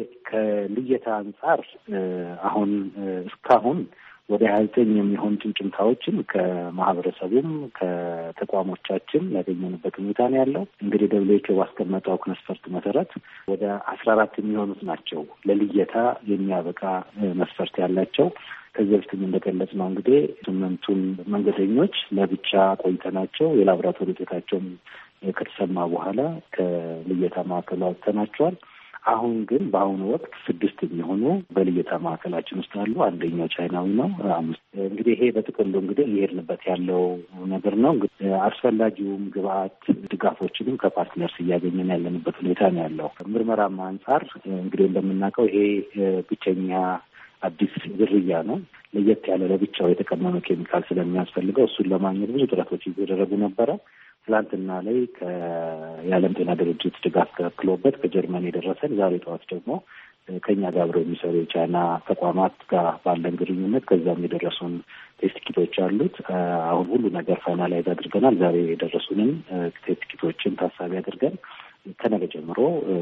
ከልየታ አንጻር አሁን እስካሁን ወደ 29 የሚሆኑ ጭምጭምታዎችን ከማህበረሰቡም ከተቋሞቻችን ያገኘንበት ሁኔታ ነው ያለው። እንግዲህ WHO ባስቀመጠው መስፈርት መሰረት ወደ 14 የሚሆኑት ናቸው ለልየታ የሚያበቃ መስፈርት ያላቸው። ከዚህ በፊትም እንደገለጽ ነው እንግዲህ 8ቱን መንገደኞች ለብቻ ቆይተናቸው የላቦራቶሪ ውጤታቸውን ከተሰማ በኋላ ከልየታ ማዕከሉ አውጥተናቸዋል። አሁን ግን በአሁኑ ወቅት 6 የሚሆኑ በልየታ ማዕከላችን ውስጥ አሉ። አንደኛው ቻይናዊ ነው። 5 እንግዲህ ይሄ በጥቅሉ እንግዲህ እየሄድንበት ያለው ነገር ነው። እንግዲህ አስፈላጊውም ግብአት ድጋፎችንም ከፓርትነርስ እያገኘን ያለንበት ሁኔታ ነው ያለው። ምርመራም አንጻር እንግዲህ እንደምናውቀው ይሄ ብቸኛ አዲስ ዝርያ ነው። ለየት ያለ ለብቻው የተቀመመ ኬሚካል ስለሚያስፈልገው እሱን ለማግኘት ብዙ ጥረቶች እየተደረጉ ነበረ። ትላንትና ላይ የዓለም ጤና ድርጅት ድጋፍ ተከክሎበት ከጀርመን የደረሰን ዛሬ ጠዋት ደግሞ ከኛ ጋር አብረው የሚሰሩ የቻይና ተቋማት ጋር ባለን ግንኙነት ከዛም የደረሱን ቴስት ኪቶች አሉት። አሁን ሁሉ ነገር ፋይናላይዝ አድርገናል። ዛሬ የደረሱንን ቴስት ኪቶችን ታሳቢ አድርገን ከነገ ጀምሮ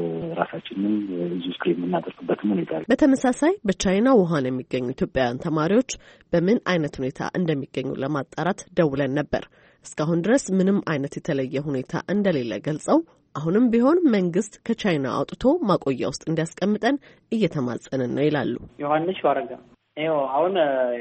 ራሳችንን ብዙ ስክሪን የምናደርግበትም ሁኔታ አለ። በተመሳሳይ በቻይና ውሃን የሚገኙ ኢትዮጵያውያን ተማሪዎች በምን አይነት ሁኔታ እንደሚገኙ ለማጣራት ደውለን ነበር። እስካሁን ድረስ ምንም አይነት የተለየ ሁኔታ እንደሌለ ገልጸው አሁንም ቢሆን መንግስት ከቻይና አውጥቶ ማቆያ ውስጥ እንዲያስቀምጠን እየተማጸንን ነው ይላሉ። ዮሐንስ ዋረጋ አሁን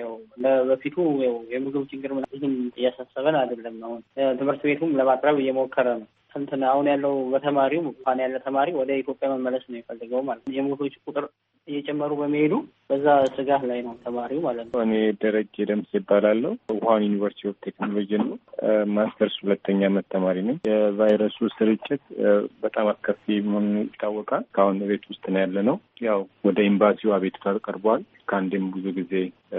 በፊቱ የምግብ ችግር ምንም እያሳሰበን አይደለም። አሁን ትምህርት ቤቱም ለማቅረብ እየሞከረ ነው። እንትን አሁን ያለው በተማሪው እንኳን ያለ ተማሪ ወደ ኢትዮጵያ መመለስ ነው የፈለገው ማለት ነው። የሞቶች ቁጥር እየጨመሩ በመሄዱ በዛ ስጋት ላይ ነው ተማሪው ማለት ነው። እኔ ደረጀ ደምስ ይባላለሁ። ውሃን ዩኒቨርሲቲ ኦፍ ቴክኖሎጂ ነው ማስተርስ 2ኛ ዓመት ተማሪ ነኝ። የቫይረሱ ስርጭት በጣም አስከፊ መሆኑ ይታወቃል። ካሁን ቤት ውስጥ ነው ያለ ነው። ያው ወደ ኤምባሲው አቤቱታ ቀርቧል። ከአንዴም ብዙ ጊዜ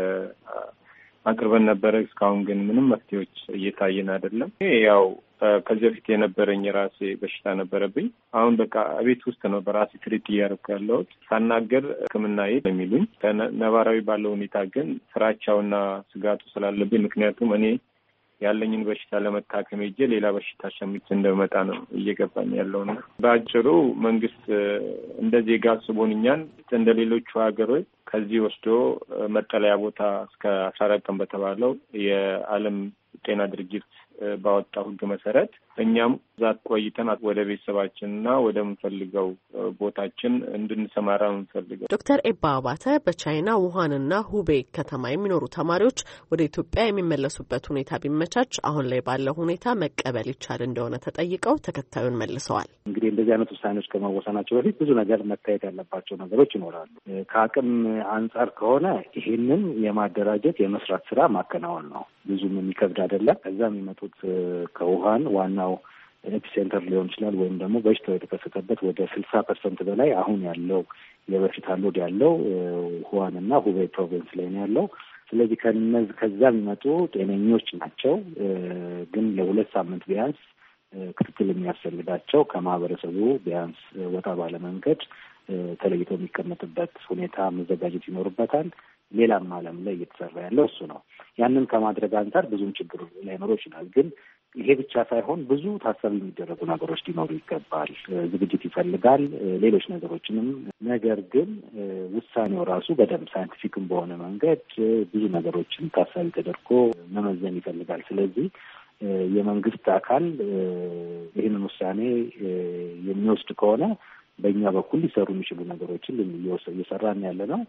አቅርበን ነበረ። እስካሁን ግን ምንም መፍትሄዎች እየታየን አይደለም። ያው ከዚህ በፊት የነበረኝ የራሴ በሽታ ነበረብኝ። አሁን በቃ ቤት ውስጥ ነው በራሴ ትሪት እያደረኩ ያለሁት። ሳናገር ሕክምና ሄድ የሚሉኝ ነባራዊ ባለው ሁኔታ ግን ፍራቻውና ስጋቱ ስላለብኝ ምክንያቱም እኔ ያለኝን በሽታ ለመታከም ሄጄ ሌላ በሽታ ሸምቼ እንደመጣ ነው እየገባኝ ያለውና በአጭሩ መንግስት እንደ ዜጋ አስቦን እኛን እንደ ሌሎቹ ሀገሮች ከዚህ ወስዶ መጠለያ ቦታ እስከ 14 ቀን በተባለው የዓለም ጤና ድርጅት ባወጣው ሕግ መሰረት እኛም ዛት ቆይተን ወደ ቤተሰባችንና ወደ ምንፈልገው ቦታችን እንድንሰማራ ምንፈልገው። ዶክተር ኤባ አባተ በቻይና ውሃንና ሁቤ ከተማ የሚኖሩ ተማሪዎች ወደ ኢትዮጵያ የሚመለሱበት ሁኔታ ቢመቻች አሁን ላይ ባለው ሁኔታ መቀበል ይቻል እንደሆነ ተጠይቀው ተከታዩን መልሰዋል። እንግዲህ እንደዚህ አይነት ውሳኔዎች ከመወሰናቸው በፊት ብዙ ነገር መታየት ያለባቸው ነገሮች ይኖራሉ። ከአቅም አንጻር ከሆነ ይሄንን የማደራጀት የመስራት ስራ ማከናወን ነው። ብዙም የሚከብድ አይደለም። ከዛ የሚመጡት ከውሃን ዋናው ኤፒሴንተር ሊሆን ይችላል ወይም ደግሞ በሽታው የተከሰተበት ወደ 60% በላይ አሁን ያለው የበሽታ ሎድ ያለው ውሃንና ሁቤ ፕሮቪንስ ላይ ነው ያለው። ስለዚህ ከዛ የሚመጡ ጤነኞች ናቸው። ግን ለ2 ሳምንት ቢያንስ ክትትል የሚያስፈልጋቸው ከማህበረሰቡ ቢያንስ ወጣ ባለ መንገድ ተለይቶ የሚቀመጥበት ሁኔታ መዘጋጀት ይኖርበታል። ሌላም ዓለም ላይ እየተሰራ ያለው እሱ ነው። ያንን ከማድረግ አንጻር ብዙም ችግር ላይኖረው ይችላል። ግን ይሄ ብቻ ሳይሆን ብዙ ታሳቢ የሚደረጉ ነገሮች ሊኖሩ ይገባል። ዝግጅት ይፈልጋል፣ ሌሎች ነገሮችንም። ነገር ግን ውሳኔው ራሱ በደንብ ሳይንቲፊክም በሆነ መንገድ ብዙ ነገሮችን ታሳቢ ተደርጎ መመዘን ይፈልጋል። ስለዚህ የመንግስት አካል ይህንን ውሳኔ የሚወስድ ከሆነ በእኛ በኩል ሊሰሩ የሚችሉ ነገሮችን እየሰራን ያለ ነው።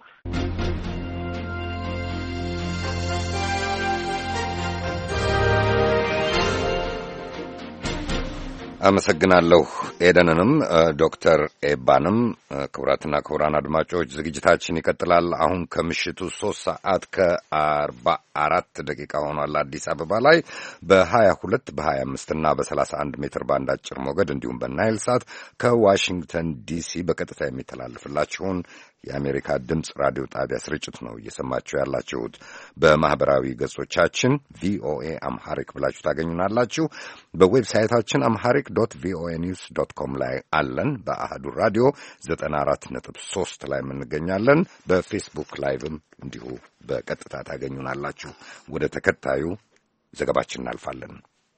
አመሰግናለሁ ኤደንንም ዶክተር ኤባንም ክቡራትና ክቡራን አድማጮች ዝግጅታችን ይቀጥላል። አሁን ከምሽቱ 3 ከ44 ደቂቃ ሆኗል። አዲስ አበባ ላይ በ22 በ25 እና በ31 ሜትር ባንድ አጭር ሞገድ እንዲሁም በናይል ሳት ከዋሽንግተን ዲሲ በቀጥታ የሚተላለፍላችሁን የአሜሪካ ድምፅ ራዲዮ ጣቢያ ስርጭት ነው እየሰማችሁ ያላችሁት። በማህበራዊ ገጾቻችን ቪኦኤ አምሃሪክ ብላችሁ ታገኙናላችሁ። በዌብሳይታችን amharic.voanews.com ላይ አለን። በአህዱ ራዲዮ 94.3 ላይ እንገኛለን። በፌስቡክ ላይቭም እንዲሁ በቀጥታ ታገኙናላችሁ። ወደ ተከታዩ ዘገባችን እናልፋለን።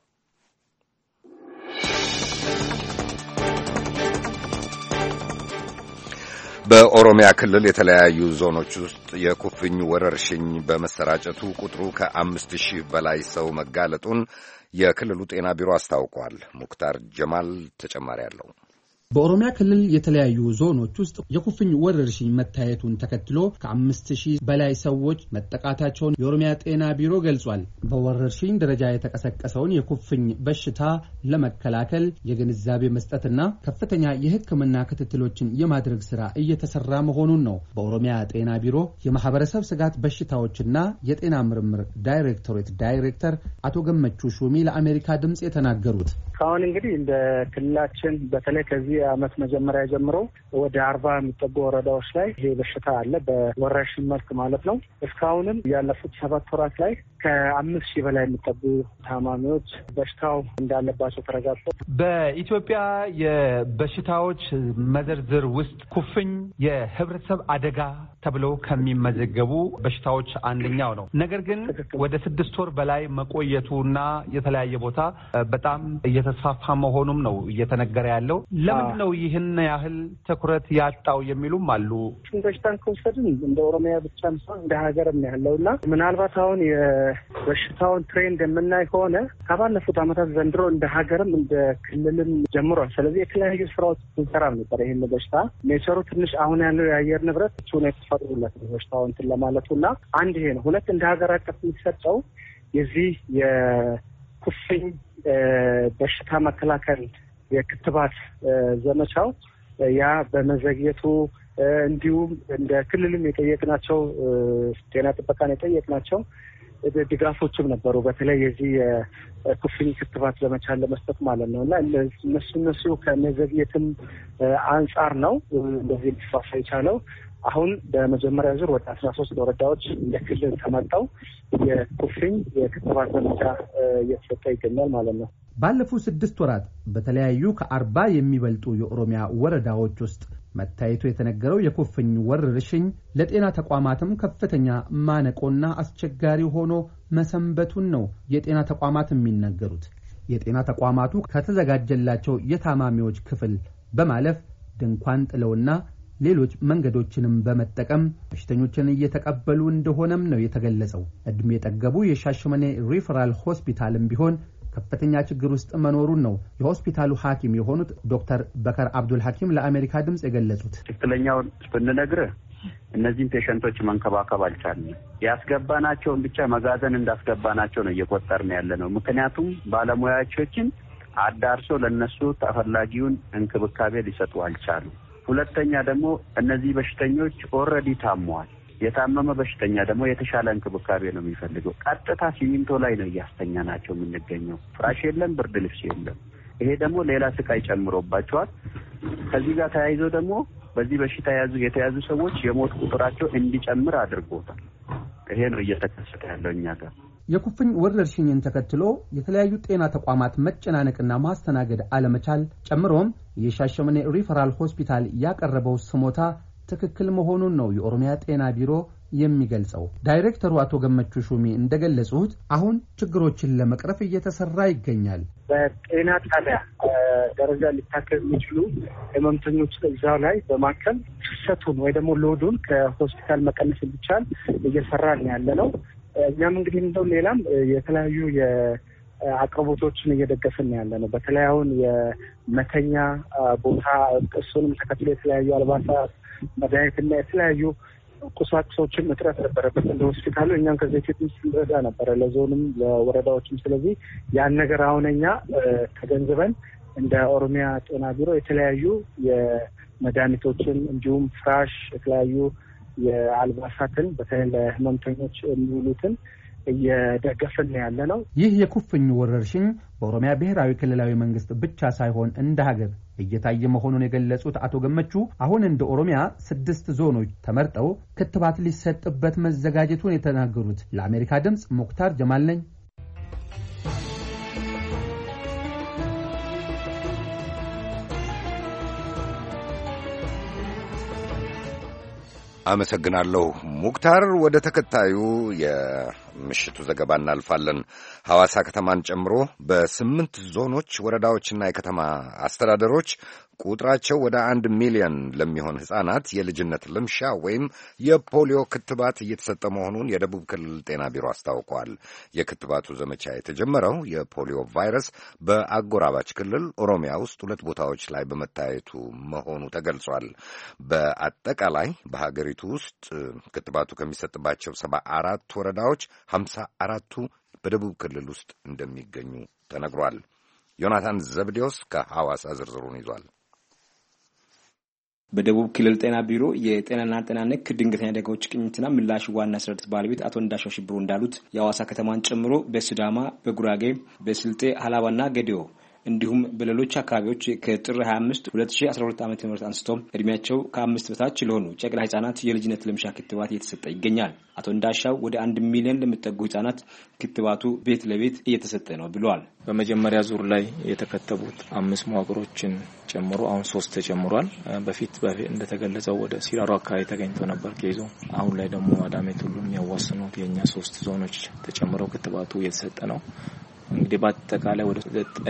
በኦሮሚያ ክልል የተለያዩ ዞኖች ውስጥ የኩፍኝ ወረርሽኝ በመሰራጨቱ ቁጥሩ ከ5000 በላይ ሰው መጋለጡን የክልሉ ጤና ቢሮ አስታውቋል። ሙክታር ጀማል ተጨማሪ አለው። በኦሮሚያ ክልል የተለያዩ ዞኖች ውስጥ የኩፍኝ ወረርሽኝ መታየቱን ተከትሎ ከ5000 በላይ ሰዎች መጠቃታቸውን የኦሮሚያ ጤና ቢሮ ገልጿል። በወረርሽኝ ደረጃ የተቀሰቀሰውን የኩፍኝ በሽታ ለመከላከል የግንዛቤ መስጠትና ከፍተኛ የሕክምና ክትትሎችን የማድረግ ስራ እየተሰራ መሆኑን ነው በኦሮሚያ ጤና ቢሮ የማህበረሰብ ስጋት በሽታዎችና የጤና ምርምር ዳይሬክቶሬት ዳይሬክተር አቶ ገመቹ ሹሚ ለአሜሪካ ድምጽ የተናገሩት። አሁን እንግዲህ እንደ ክልላችን በተለይ ከዚህ ዓመት መጀመሪያ ጀምሮ ወደ 40 የሚጠጉ ወረዳዎች ላይ ይሄ በሽታ አለ፣ በወረርሽኝ መልክ ማለት ነው። እስካሁንም ያለፉት 7 ወራት ላይ ከ5000 በላይ የሚጠጉ ታማሚዎች በሽታው እንዳለባቸው ተረጋግጦ በኢትዮጵያ የበሽታዎች መዘርዝር ውስጥ ኩፍኝ የህብረተሰብ አደጋ ተብሎ ከሚመዘገቡ በሽታዎች አንደኛው ነው። ነገር ግን ወደ 6 ወር በላይ መቆየቱና የተለያየ ቦታ በጣም እየተስፋፋ መሆኑም ነው እየተነገረ ያለው። ለምንድን ነው ይህን ያህል ትኩረት ያጣው የሚሉም አሉ። በሽታን ከወሰድን እንደ ኦሮሚያ ብቻ ሳይሆን እንደ ሀገርም ያለውና ምናልባት አሁን የበሽታውን ትሬንድ የምናይ ከሆነ ከባለፉት ዓመታት ዘንድሮ እንደ ሀገርም እንደ ክልልም ጀምሯል። ስለዚህ የተለያዩ ስራዎች ስንሰራ ነበር። ይህን በሽታ ኔቸሩ ትንሽ አሁን ያለው የአየር ንብረት ቹን የተፈጥሩለት በሽታውን እንትን ለማለቱና አንድ ይሄ ነው። ሁለት እንደ ሀገር አቀፍ የሚሰጠው የዚህ የኩፍኝ በሽታ መከላከል የክትባት ዘመቻው ያ በመዘግየቱ እንዲሁም እንደ ክልልም የጠየቅናቸው ጤና ጥበቃን የጠየቅናቸው ድጋፎችም ነበሩ። በተለይ የዚህ የኩፍኝ ክትባት ዘመቻን ለመስጠት ማለት ነው እና እነሱ ከመዘግየትም አንጻር ነው እንደዚህ ሊስፋፋ የቻለው። አሁን በመጀመሪያ ዙር ወደ 13 ወረዳዎች እንደ ክልል ተመርጠው የኩፍኝ የክትባት ዘመቻ እየተሰጠ ይገኛል ማለት ነው። ባለፉት 6 ወራት በተለያዩ ከ40 የሚበልጡ የኦሮሚያ ወረዳዎች ውስጥ መታየቱ የተነገረው የኩፍኝ ወረርሽኝ ለጤና ተቋማትም ከፍተኛ ማነቆና አስቸጋሪ ሆኖ መሰንበቱን ነው የጤና ተቋማት የሚናገሩት። የጤና ተቋማቱ ከተዘጋጀላቸው የታማሚዎች ክፍል በማለፍ ድንኳን ጥለውና ሌሎች መንገዶችንም በመጠቀም በሽተኞችን እየተቀበሉ እንደሆነም ነው የተገለጸው። እድሜ የጠገቡ የሻሸመኔ ሪፈራል ሆስፒታልም ቢሆን ከፍተኛ ችግር ውስጥ መኖሩን ነው የሆስፒታሉ ሐኪም የሆኑት ዶክተር በከር አብዱል ሐኪም ለአሜሪካ ድምጽ የገለጹት። ትክክለኛውን ብንነግርህ እነዚህን ፔሸንቶች መንከባከብ አልቻልንም። ያስገባናቸውን ብቻ መጋዘን እንዳስገባናቸው ነው እየቆጠርን ያለ ነው። ምክንያቱም ባለሙያዎችን አዳርሶ ለነሱ ተፈላጊውን እንክብካቤ ሊሰጡ አልቻሉ። ሁለተኛ ደግሞ እነዚህ በሽተኞች ኦልሬዲ ታመዋል። የታመመ በሽተኛ ደግሞ የተሻለ እንክብካቤ ነው የሚፈልገው። ቀጥታ ሲሚንቶ ላይ ነው እያስተኛናቸው የምንገኘው። ፍራሽ የለም፣ ብርድ ልብስ የለም። ይሄ ደግሞ ሌላ ስቃይ ጨምሮባቸዋል። ከዚህ ጋር ተያይዞ ደግሞ በዚህ በሽታ የተያዙ ሰዎች የሞት ቁጥራቸው እንዲጨምር አድርጎታል። ይሄ ነው እየተከሰተ ያለው እኛ ጋር። የኩፍኝ ወረርሽኝን ተከትሎ የተለያዩ ጤና ተቋማት መጨናነቅና ማስተናገድ አለመቻል ጨምሮም የሻሸመኔ ሪፈራል ሆስፒታል ያቀረበው ስሞታ ትክክል መሆኑን ነው የኦሮሚያ ጤና ቢሮ የሚገልጸው። ዳይሬክተሩ አቶ ገመቹ ሹሚ እንደገለጹት አሁን ችግሮችን ለመቅረፍ እየተሰራ ይገኛል። በጤና ጣቢያ ደረጃ ሊታከም የሚችሉ ህመምተኞች እዛው ላይ በማከም ፍሰቱን ወይ ደግሞ ሎዱን ከሆስፒታል መቀነስ እንዲቻል እየሰራን ያለ ነው። እኛም እንግዲህ እንደው ሌላም የተለያዩ አቅርቦቶችን እየደገፍን ያለ ነው። በተለይ አሁን የመተኛ ቦታ እሱንም ተከትሎ የተለያዩ አልባሳት፣ መድኃኒትና የተለያዩ ቁሳቁሶችን እጥረት ነበረበት እንደ ሆስፒታሉ። እኛም ከዚህ ፊት ስንረዳ ነበረ ለዞንም ለወረዳዎችም። ስለዚህ ያን ነገር አሁን እኛ ተገንዝበን እንደ ኦሮሚያ ጤና ቢሮ የተለያዩ የመድኃኒቶችን እንዲሁም ፍራሽ የተለያዩ የአልባሳትን በተለይ ለህመምተኞች የሚውሉትን እየደገፍን ያለ ነው። ይህ የኩፍኝ ወረርሽኝ በኦሮሚያ ብሔራዊ ክልላዊ መንግስት ብቻ ሳይሆን እንደ ሀገር እየታየ መሆኑን የገለጹት አቶ ገመቹ አሁን እንደ ኦሮሚያ 6 ዞኖች ተመርጠው ክትባት ሊሰጥበት መዘጋጀቱን የተናገሩት። ለአሜሪካ ድምጽ ሙክታር ጀማል ነኝ። አመሰግናለሁ ሙክታር። ወደ ተከታዩ የምሽቱ ዘገባ እናልፋለን። ሐዋሳ ከተማን ጨምሮ በ8 ዞኖች ወረዳዎችና የከተማ አስተዳደሮች ቁጥራቸው ወደ 1 ሚሊዮን ለሚሆን ሕፃናት የልጅነት ልምሻ ወይም የፖሊዮ ክትባት እየተሰጠ መሆኑን የደቡብ ክልል ጤና ቢሮ አስታውቋል። የክትባቱ ዘመቻ የተጀመረው የፖሊዮ ቫይረስ በአጎራባች ክልል ኦሮሚያ ውስጥ 2 ቦታዎች ላይ በመታየቱ መሆኑ ተገልጿል። በአጠቃላይ በሀገሪቱ ውስጥ ክትባቱ ከሚሰጥባቸው 74 ወረዳዎች 54ቱ በደቡብ ክልል ውስጥ እንደሚገኙ ተነግሯል። ዮናታን ዘብዴዎስ ከሐዋሳ ዝርዝሩን ይዟል። በደቡብ ክልል ጤና ቢሮ የጤናና ጤና ነክ ድንገተኛ አደጋዎች ቅኝትና ምላሽ ዋና ስራ አስኪያጅ ባለቤት አቶ እንዳሻው ሽብሩ እንዳሉት የሐዋሳ ከተማን ጨምሮ በሲዳማ፣ በጉራጌ፣ በስልጤ፣ ሀላባና ገዲዮ እንዲሁም በሌሎች አካባቢዎች ከጥር 25 2012 ዓ.ም አንስቶ እድሜያቸው ከ5 በታች ለሆኑ ጨቅላ ህጻናት የልጅነት ልምሻ ክትባት እየተሰጠ ይገኛል። አቶ እንዳሻው ወደ 1 ሚሊዮን ለሚጠጉ ህጻናት ክትባቱ ቤት ለቤት እየተሰጠ ነው ብለዋል። በመጀመሪያ ዙር ላይ የተከተቡት 5 መዋቅሮችን ጨምሮ አሁን 3 ተጨምሯል። በፊት እንደተገለጸው ወደ ሲራሮ አካባቢ ተገኝቶ ነበር ከይዞ አሁን ላይ ደግሞ አዳሜት ሁሉም የሚያዋስኑት የኛ 3 ዞኖች ተጨምረው ክትባቱ እየተሰጠ ነው። እንግዲህ በአጠቃላይ ወደ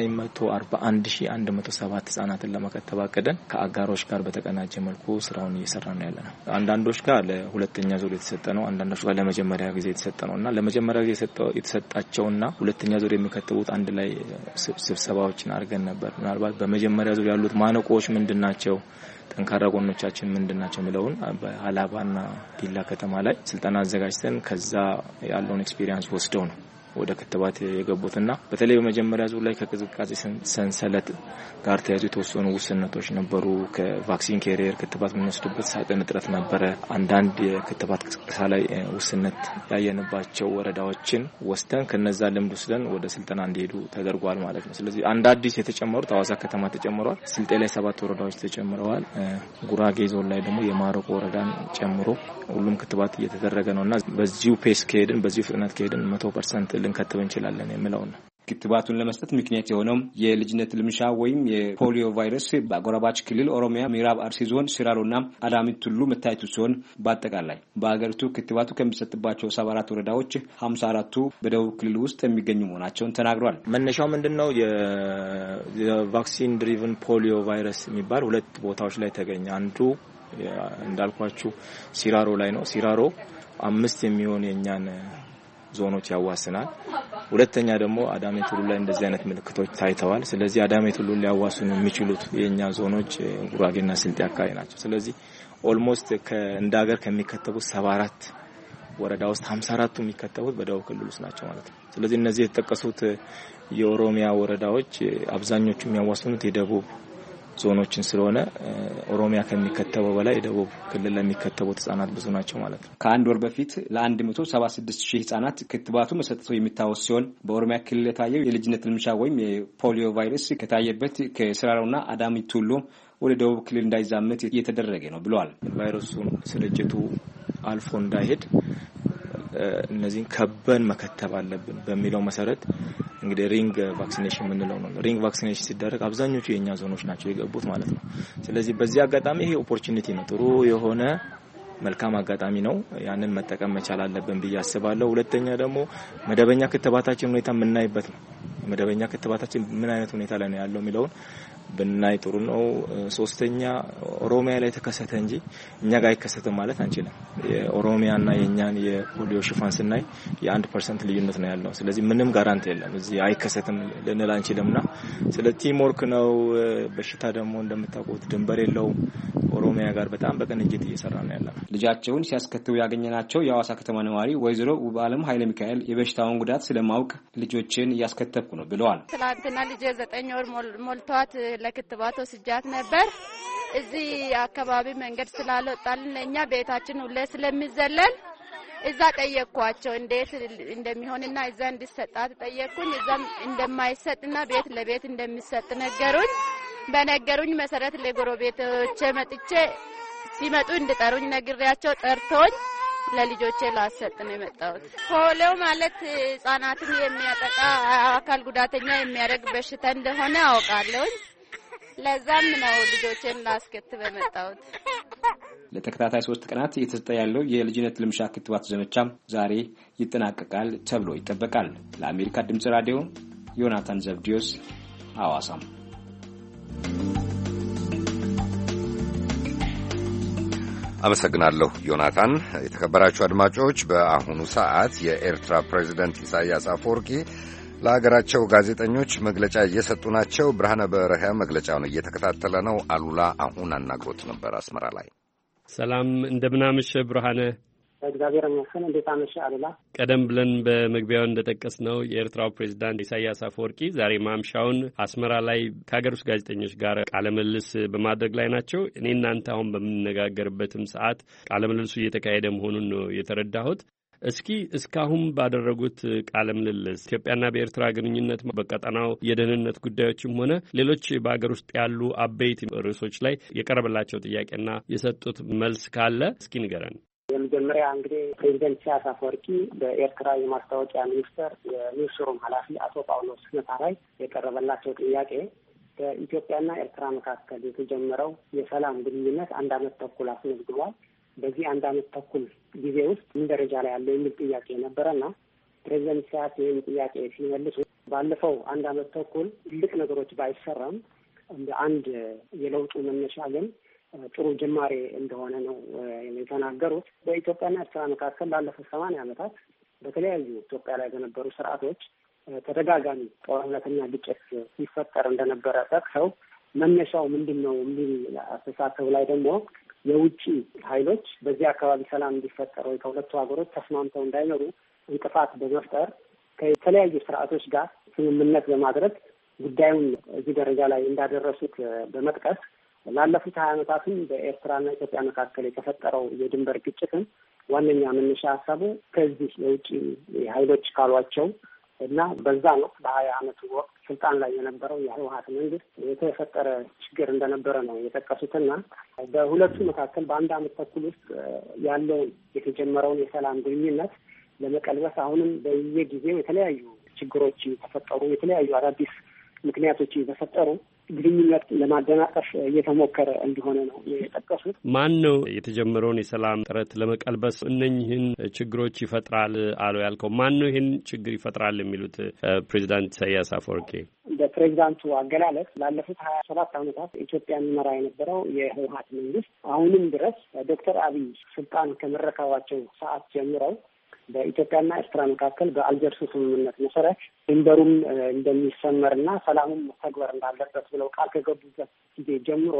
941107 ህጻናትን ለመከተብ አቅደን ከአጋሮች ጋር በተቀናጀ መልኩ ስራውን እየሰራን ነው ያለነው። አንዳንዶች ጋር ለሁለተኛ ዙር የተሰጠ ነው፣ አንዳንዶች ጋር ለመጀመሪያ ጊዜ የተሰጠ ነውና ለመጀመሪያ ጊዜ የተሰጣቸውና ሁለተኛ ዙር የሚከተቡት አንድ ላይ ስብሰባዎችን አድርገን ነበር። ምናልባት በመጀመሪያ ዙር ያሉት ማነቆዎች ምንድናቸው፣ ጠንካራ ጎኖቻችን ምንድናቸው የሚለውን በሀላባና ዲላ ከተማ ላይ ስልጠና አዘጋጅተን ከዛ ያለውን ኤክስፒሪየንስ ወስደው ነው ወደ ክትባት የገቡትና በተለይ በመጀመሪያ ዙር ላይ ከቅዝቃዜ ሰንሰለት ጋር ተያይዞ የተወሰኑ ውስንነቶች ነበሩ። ከቫክሲን ካሪየር ክትባት የምንወስድበት ሳጥን እጥረት ነበረ። አንዳንድ የክትባት ቅስቀሳ ላይ ውስንነት ያየንባቸው ወረዳዎችን ወስደን ከነዛ ልምድ ወስደን ወደ ስልጠና እንዲሄዱ ተደርጓል ማለት ነው። ስለዚህ አንድ አዲስ የተጨመሩት ሐዋሳ ከተማ ተጨምሯል። ስልጤ ላይ 7 ወረዳዎች ተጨምረዋል። ጉራጌ ዞን ላይ ደግሞ የማረቆ ወረዳን ጨምሮ ሁሉም ክትባት እየተደረገ ነውና በዚሁ ፔስ ከሄድን በዚሁ ፍጥነት ከሄድን 100% ልንከተብ እንችላለን የሚለው ነው። ክትባቱን ለመስጠት ምክንያት የሆነው የልጅነት ልምሻ ወይም የፖሊዮ ቫይረስ በአጎራባች ክልል ኦሮሚያ ምዕራብ አርሲ ዞን ሲራሮና አዳሚት ሁሉ መታየቱ ሲሆን በአጠቃላይ በአገሪቱ ክትባቱ ከሚሰጥባቸው 74 ወረዳዎች 54ቱ በደቡብ ክልል ውስጥ የሚገኙ መሆናቸውን ተናግሯል። መነሻው ምንድነው? የቫክሲን ድሪቨን ፖሊዮ ቫይረስ የሚባል 2 ቦታዎች ላይ ተገኘ። አንዱ እንዳልኳችሁ ሲራሮ ላይ ነው። ሲራሮ 5 የሚሆን የኛን ዞኖች ያዋስናል። ሁለተኛ ደግሞ አዳሜት ሁሉ ላይ እንደዚህ አይነት ምልክቶች ታይተዋል። ስለዚህ አዳሜት ሁሉ ሊያዋስኑ የሚችሉት የኛ ዞኖች ጉራጌና ስልጤ አካባቢ ናቸው። ስለዚህ ኦልሞስት እንደ ሀገር ከሚከተቡት 74 ወረዳ ውስጥ 54ቱ የሚከተቡት በደቡብ ክልል ውስጥ ናቸው ማለት ነው። ስለዚህ እነዚህ የተጠቀሱት የኦሮሚያ ወረዳዎች አብዛኞቹ የሚያዋስኑት የደቡብ ዞኖችን ስለሆነ ኦሮሚያ ከሚከተበው በላይ የደቡብ ክልል ለሚከተቡት ህጻናት ብዙ ናቸው ማለት ነው። ከአንድ ወር በፊት ለ176,000 ህጻናት ክትባቱ መሰጠቱ የሚታወስ ሲሆን በኦሮሚያ ክልል የታየው የልጅነት ልምሻ ወይም የፖሊዮ ቫይረስ ከታየበት ከስራሮና አዳሚት ሁሉ ወደ ደቡብ ክልል እንዳይዛመት እየተደረገ ነው ብለዋል። ቫይረሱን ስርጭቱ አልፎ እንዳይሄድ እነዚህን ከበን መከተብ አለብን በሚለው መሰረት እንግዲህ ሪንግ ቫክሲኔሽን የምንለው ነው። ሪንግ ቫክሲኔሽን ሲደረግ አብዛኞቹ የኛ ዞኖች ናቸው የገቡት ማለት ነው። ስለዚህ በዚህ አጋጣሚ ይሄ ኦፖርቹኒቲ ነው፣ ጥሩ የሆነ መልካም አጋጣሚ ነው። ያንን መጠቀም መቻል አለብን ብዬ አስባለሁ። ሁለተኛ ደግሞ መደበኛ ክትባታችን ሁኔታ የምናይበት ነው። መደበኛ ክትባታችን ምን አይነት ሁኔታ ላይ ነው ያለው የሚለውን ብናይ ጥሩ ነው። ሶስተኛ ኦሮሚያ ላይ ተከሰተ እንጂ እኛ ጋር አይከሰትም ማለት አንችልም። የኦሮሚያና የኛን የፖሊዮ ሽፋን ስናይ የ1% ልዩነት ነው ያለው። ስለዚህ ምንም ጋራንቲ የለም እዚህ አይከሰትም ልንል አንችልምና ስለ ቲም ወርክ ነው። በሽታ ደግሞ እንደምታውቁት ድንበር የለውም። ኦሮሚያ ጋር በጣም በቅንጅት እየሰራ ነው ያለው። ልጃቸውን ሲያስከትቡ ያገኘናቸው የሐዋሳ ከተማ ነዋሪ ወይዘሮ ውብአለም ኃይለ ሚካኤል የበሽታውን ጉዳት ስለማውቅ ልጆችን እያስከተብኩ ነው ብለዋል። ትናንትና ልጄ 9 ወር ሞልቷት ለክትባት ወስጃት ነበር። እዚህ አካባቢ መንገድ ስላልወጣልን ለኛ ቤታችን ሁሌ ስለሚዘለል እዛ ጠየቅኳቸው እንዴት እንደሚሆንና እዛ እንዲሰጣት ጠየቅኩኝ። እዛም እንደማይሰጥና ቤት ለቤት እንደሚሰጥ ነገሩኝ። በነገሩኝ መሰረት ለጎረቤቶቼ መጥቼ ሲመጡ እንድጠሩኝ ነግሬያቸው ጠርቶኝ ለልጆቼ ላሰጥ ነው የመጣሁት። ፖሊዮ ማለት ህጻናትን የሚያጠቃ አካል ጉዳተኛ የሚያደርግ በሽታ እንደሆነ አውቃለሁ። ለዛም ነው ልጆቼን ላስከትብ የመጣሁት። ለተከታታይ 3 ቀናት እየተሰጠ ያለው የልጅነት ልምሻ ክትባት ዘመቻ ዛሬ ይጠናቀቃል ተብሎ ይጠበቃል። ለአሜሪካ ድምጽ ራዲዮ ዮናታን ዘብዲዮስ ሐዋሳም። አመሰግናለሁ ዮናታን። የተከበራችሁ አድማጮች፣ በአሁኑ ሰዓት የኤርትራ ፕሬዝዳንት ኢሳያስ አፈወርቂ ለሀገራቸው ጋዜጠኞች መግለጫ እየሰጡ ናቸው። ብርሃነ በረሀ መግለጫውን እየተከታተለ ነው። አሉላ አሁን አናግሮት ነበር አስመራ ላይ። ሰላም እንደምናመሸ ብርሃነ። እግዚአብሔር ይመስገን። እንዴት አመሸ አሉላ? ቀደም ብለን በመግቢያው እንደጠቀስነው የኤርትራው ፕሬዝዳንት ኢሳያስ አፈወርቂ ዛሬ ማምሻውን አስመራ ላይ ከሀገር ውስጥ ጋዜጠኞች ጋር ቃለ ምልልስ በማድረግ ላይ ናቸው። እኔ እናንተ አሁን በምንነጋገርበትም ሰዓት ቃለ ምልልሱ እየተካሄደ መሆኑን ነው የተረዳሁት። እስኪ እስካሁን ባደረጉት ቃለ ምልልስ ኢትዮጵያና በኤርትራ ግንኙነት፣ በቀጠናው የደህንነት ጉዳዮችም ሆነ ሌሎች በአገር ውስጥ ያሉ አበይት ርዕሶች ላይ የቀረበላቸው ጥያቄና የሰጡት መልስ ካለ እስኪ ንገረን። የመጀመሪያ እንግዲህ ፕሬዚደንት ኢሳያስ አፈወርቂ በኤርትራ የማስታወቂያ ሚኒስቴር የሚኒስትሩም ኃላፊ አቶ ጳውሎስ ነታ ላይ የቀረበላቸው ጥያቄ በኢትዮጵያና ኤርትራ መካከል የተጀመረው የሰላም ግንኙነት 1 ዓመት ተኩል አስመዝግቧል። በዚህ 1 ዓመት ተኩል ጊዜ ውስጥ ምን ደረጃ ላይ ያለው የሚል ጥያቄ ነበረና ፕሬዚደንት ኢሳያስ ይህን ጥያቄ ሲመልሱ ባለፈው 1 ዓመት ተኩል ትልቅ ነገሮች ባይሰራም እንደ አንድ የለውጡ መነሻ ግን ጥሩ ጅማሬ እንደሆነ ነው የተናገሩት። በኢትዮጵያና ኤርትራ መካከል ላለፉት 80 ዓመታት በተለያዩ ኢትዮጵያ ላይ በነበሩ ስርዓቶች ተደጋጋሚ ጦርነትና ግጭት ሲፈጠር እንደነበረ ጠቅሰው መነሻው ምንድን ነው የሚል አስተሳሰብ ላይ ደግሞ የውጭ ኃይሎች በዚህ አካባቢ ሰላም እንዲፈጠር ወይ ከሁለቱ ሀገሮች ተስማምተው እንዳይኖሩ እንቅፋት በመፍጠር ከተለያዩ ስርዓቶች ጋር ስምምነት በማድረግ ጉዳዩን እዚህ ደረጃ ላይ እንዳደረሱት በመጥቀስ ላለፉት 20 ዓመታትም በኤርትራና ኢትዮጵያ መካከል የተፈጠረው የድንበር ግጭትን ዋነኛ መነሻ ሀሳቡ ከዚህ የውጭ ኃይሎች ካሏቸው እና በዛ ነው በ20 ዓመቱ ወቅት ስልጣን ላይ የነበረው የህወሓት መንግስት የተፈጠረ ችግር እንደነበረ ነው የጠቀሱትና በሁለቱ መካከል በ1 ዓመት ተኩል ውስጥ ያለውን የተጀመረውን የሰላም ግንኙነት ለመቀልበስ አሁንም በየጊዜው የተለያዩ ችግሮች ተፈጠሩ፣ የተለያዩ አዳዲስ ምክንያቶች የተፈጠሩ ግንኙነት ለማደናቀፍ እየተሞከረ እንደሆነ ነው የጠቀሱት። ማን ነው የተጀመረውን የሰላም ጥረት ለመቀልበስ እነኝህን ችግሮች ይፈጥራል አሉ ያልከው? ማን ነው ይህን ችግር ይፈጥራል የሚሉት ፕሬዚዳንት ኢሳያስ አፈወርቂ? በፕሬዚዳንቱ አገላለጽ ላለፉት 27 ዓመታት ኢትዮጵያን መራ የነበረው የህወሓት መንግስት አሁንም ድረስ ዶክተር አብይ ስልጣን ከመረከባቸው ሰዓት ጀምረው በኢትዮጵያና ኤርትራ መካከል በአልጀርሱ ስምምነት መሰረት ድንበሩም እንደሚሰመርና ሰላሙም መተግበር እንዳለበት ብለው ቃል ከገቡበት ጊዜ ጀምሮ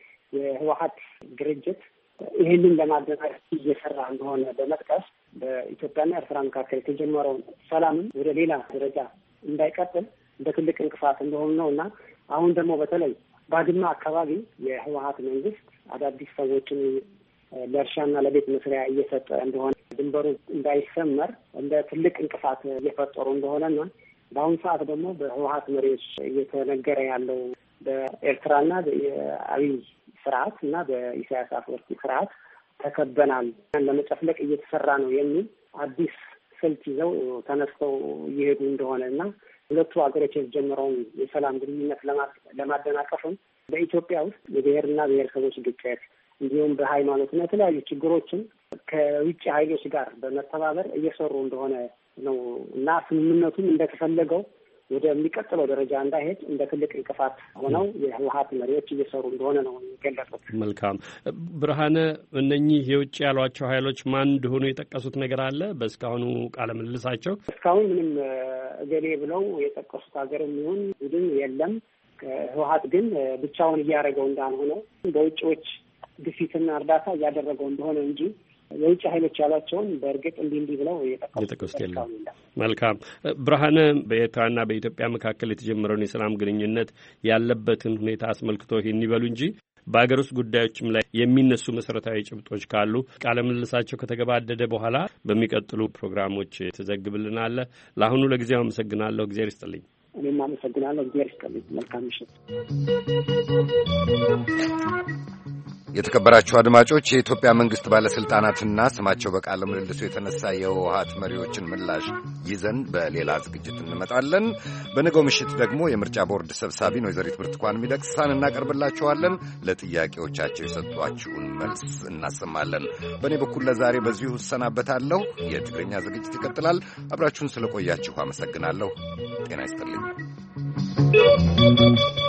የህወሓት ድርጅት ይህንን ለማደናቀፍ እየሰራ እንደሆነ በመጥቀስ በኢትዮጵያና ኤርትራ መካከል የተጀመረውን ሰላምም ወደ ሌላ ደረጃ እንዳይቀጥል እንደ ትልቅ እንቅፋት እንደሆኑ ነው እና አሁን ደግሞ በተለይ ባድማ አካባቢ የህወሓት መንግስት አዳዲስ ሰዎችን ለእርሻና ለቤት መስሪያ እየሰጠ እንደሆነ ድንበሩ እንዳይሰመር እንደ ትልቅ እንቅፋት እየፈጠሩ እንደሆነና በአሁኑ ሰዓት ደግሞ በህወሓት መሪዎች እየተነገረ ያለው በኤርትራና የአብይ ስርዓት እና በኢሳያስ አፈወርቂ ስርዓት ተከበናል፣ ለመጨፍለቅ እየተሰራ ነው የሚል አዲስ ስልት ይዘው ተነስተው እየሄዱ እንደሆነ እና ሁለቱ ሀገሮች የተጀመረውን የሰላም ግንኙነት ለማደናቀፍም በኢትዮጵያ ውስጥ የብሔርና ብሔረሰቦች ግጭት እንዲሁም በሃይማኖትና የተለያዩ ችግሮችን ከውጭ ኃይሎች ጋር በመተባበር እየሰሩ እንደሆነ ነው እና ስምምነቱም እንደተፈለገው ወደሚቀጥለው ደረጃ እንዳይሄድ እንደ ትልቅ እንቅፋት ሆነው የህወሓት መሪዎች እየሰሩ እንደሆነ ነው የገለጹት። መልካም ብርሃነ፣ እነኚህ የውጭ ያሏቸው ኃይሎች ማን እንደሆኑ የጠቀሱት ነገር አለ? በእስካሁኑ ቃለ ምልልሳቸው እስካሁን ምንም እገሌ ብለው የጠቀሱት ሀገርም ይሁን ቡድን የለም። ህወሓት ግን ብቻውን እያደረገው እንዳልሆነ በውጭዎች ግፊትና እርዳታ እያደረገው እንደሆነ እንጂ የውጭ ኃይሎች ያሏቸውን በእርግጥ እንዲህ ብለው የጠቀሱት የለም። መልካም ብርሃነ፣ በኤርትራና በኢትዮጵያ መካከል የተጀመረውን የሰላም ግንኙነት ያለበትን ሁኔታ አስመልክቶ ይህን ይበሉ እንጂ በአገር ውስጥ ጉዳዮችም ላይ የሚነሱ መሰረታዊ ጭብጦች ካሉ ቃለ ምልልሳቸው ከተገባደደ በኋላ በሚቀጥሉ ፕሮግራሞች ትዘግብልናለህ። ለአሁኑ ለጊዜው አመሰግናለሁ። እግዚአብሔር ይስጥልኝ። እኔም አመሰግናለሁ። እግዚአብሔር ይስጥልኝ። መልካም ምሽት። የተከበራችሁ አድማጮች፣ የኢትዮጵያ መንግስት ባለስልጣናትና ስማቸው በቃለ ምልልሱ የተነሳ የህወሓት መሪዎችን ምላሽ ይዘን በሌላ ዝግጅት እንመጣለን። በነገው ምሽት ደግሞ የምርጫ ቦርድ ሰብሳቢን ወይዘሪት ብርቱካን ሚደቅሳን እናቀርብላችኋለን። ለጥያቄዎቻቸው የሰጧችሁን መልስ እናሰማለን። በእኔ በኩል ለዛሬ በዚሁ እሰናበታለሁ። የትግርኛ ዝግጅት ይቀጥላል። አብራችሁን ስለቆያችሁ አመሰግናለሁ። ጤና ይስጥልኝ።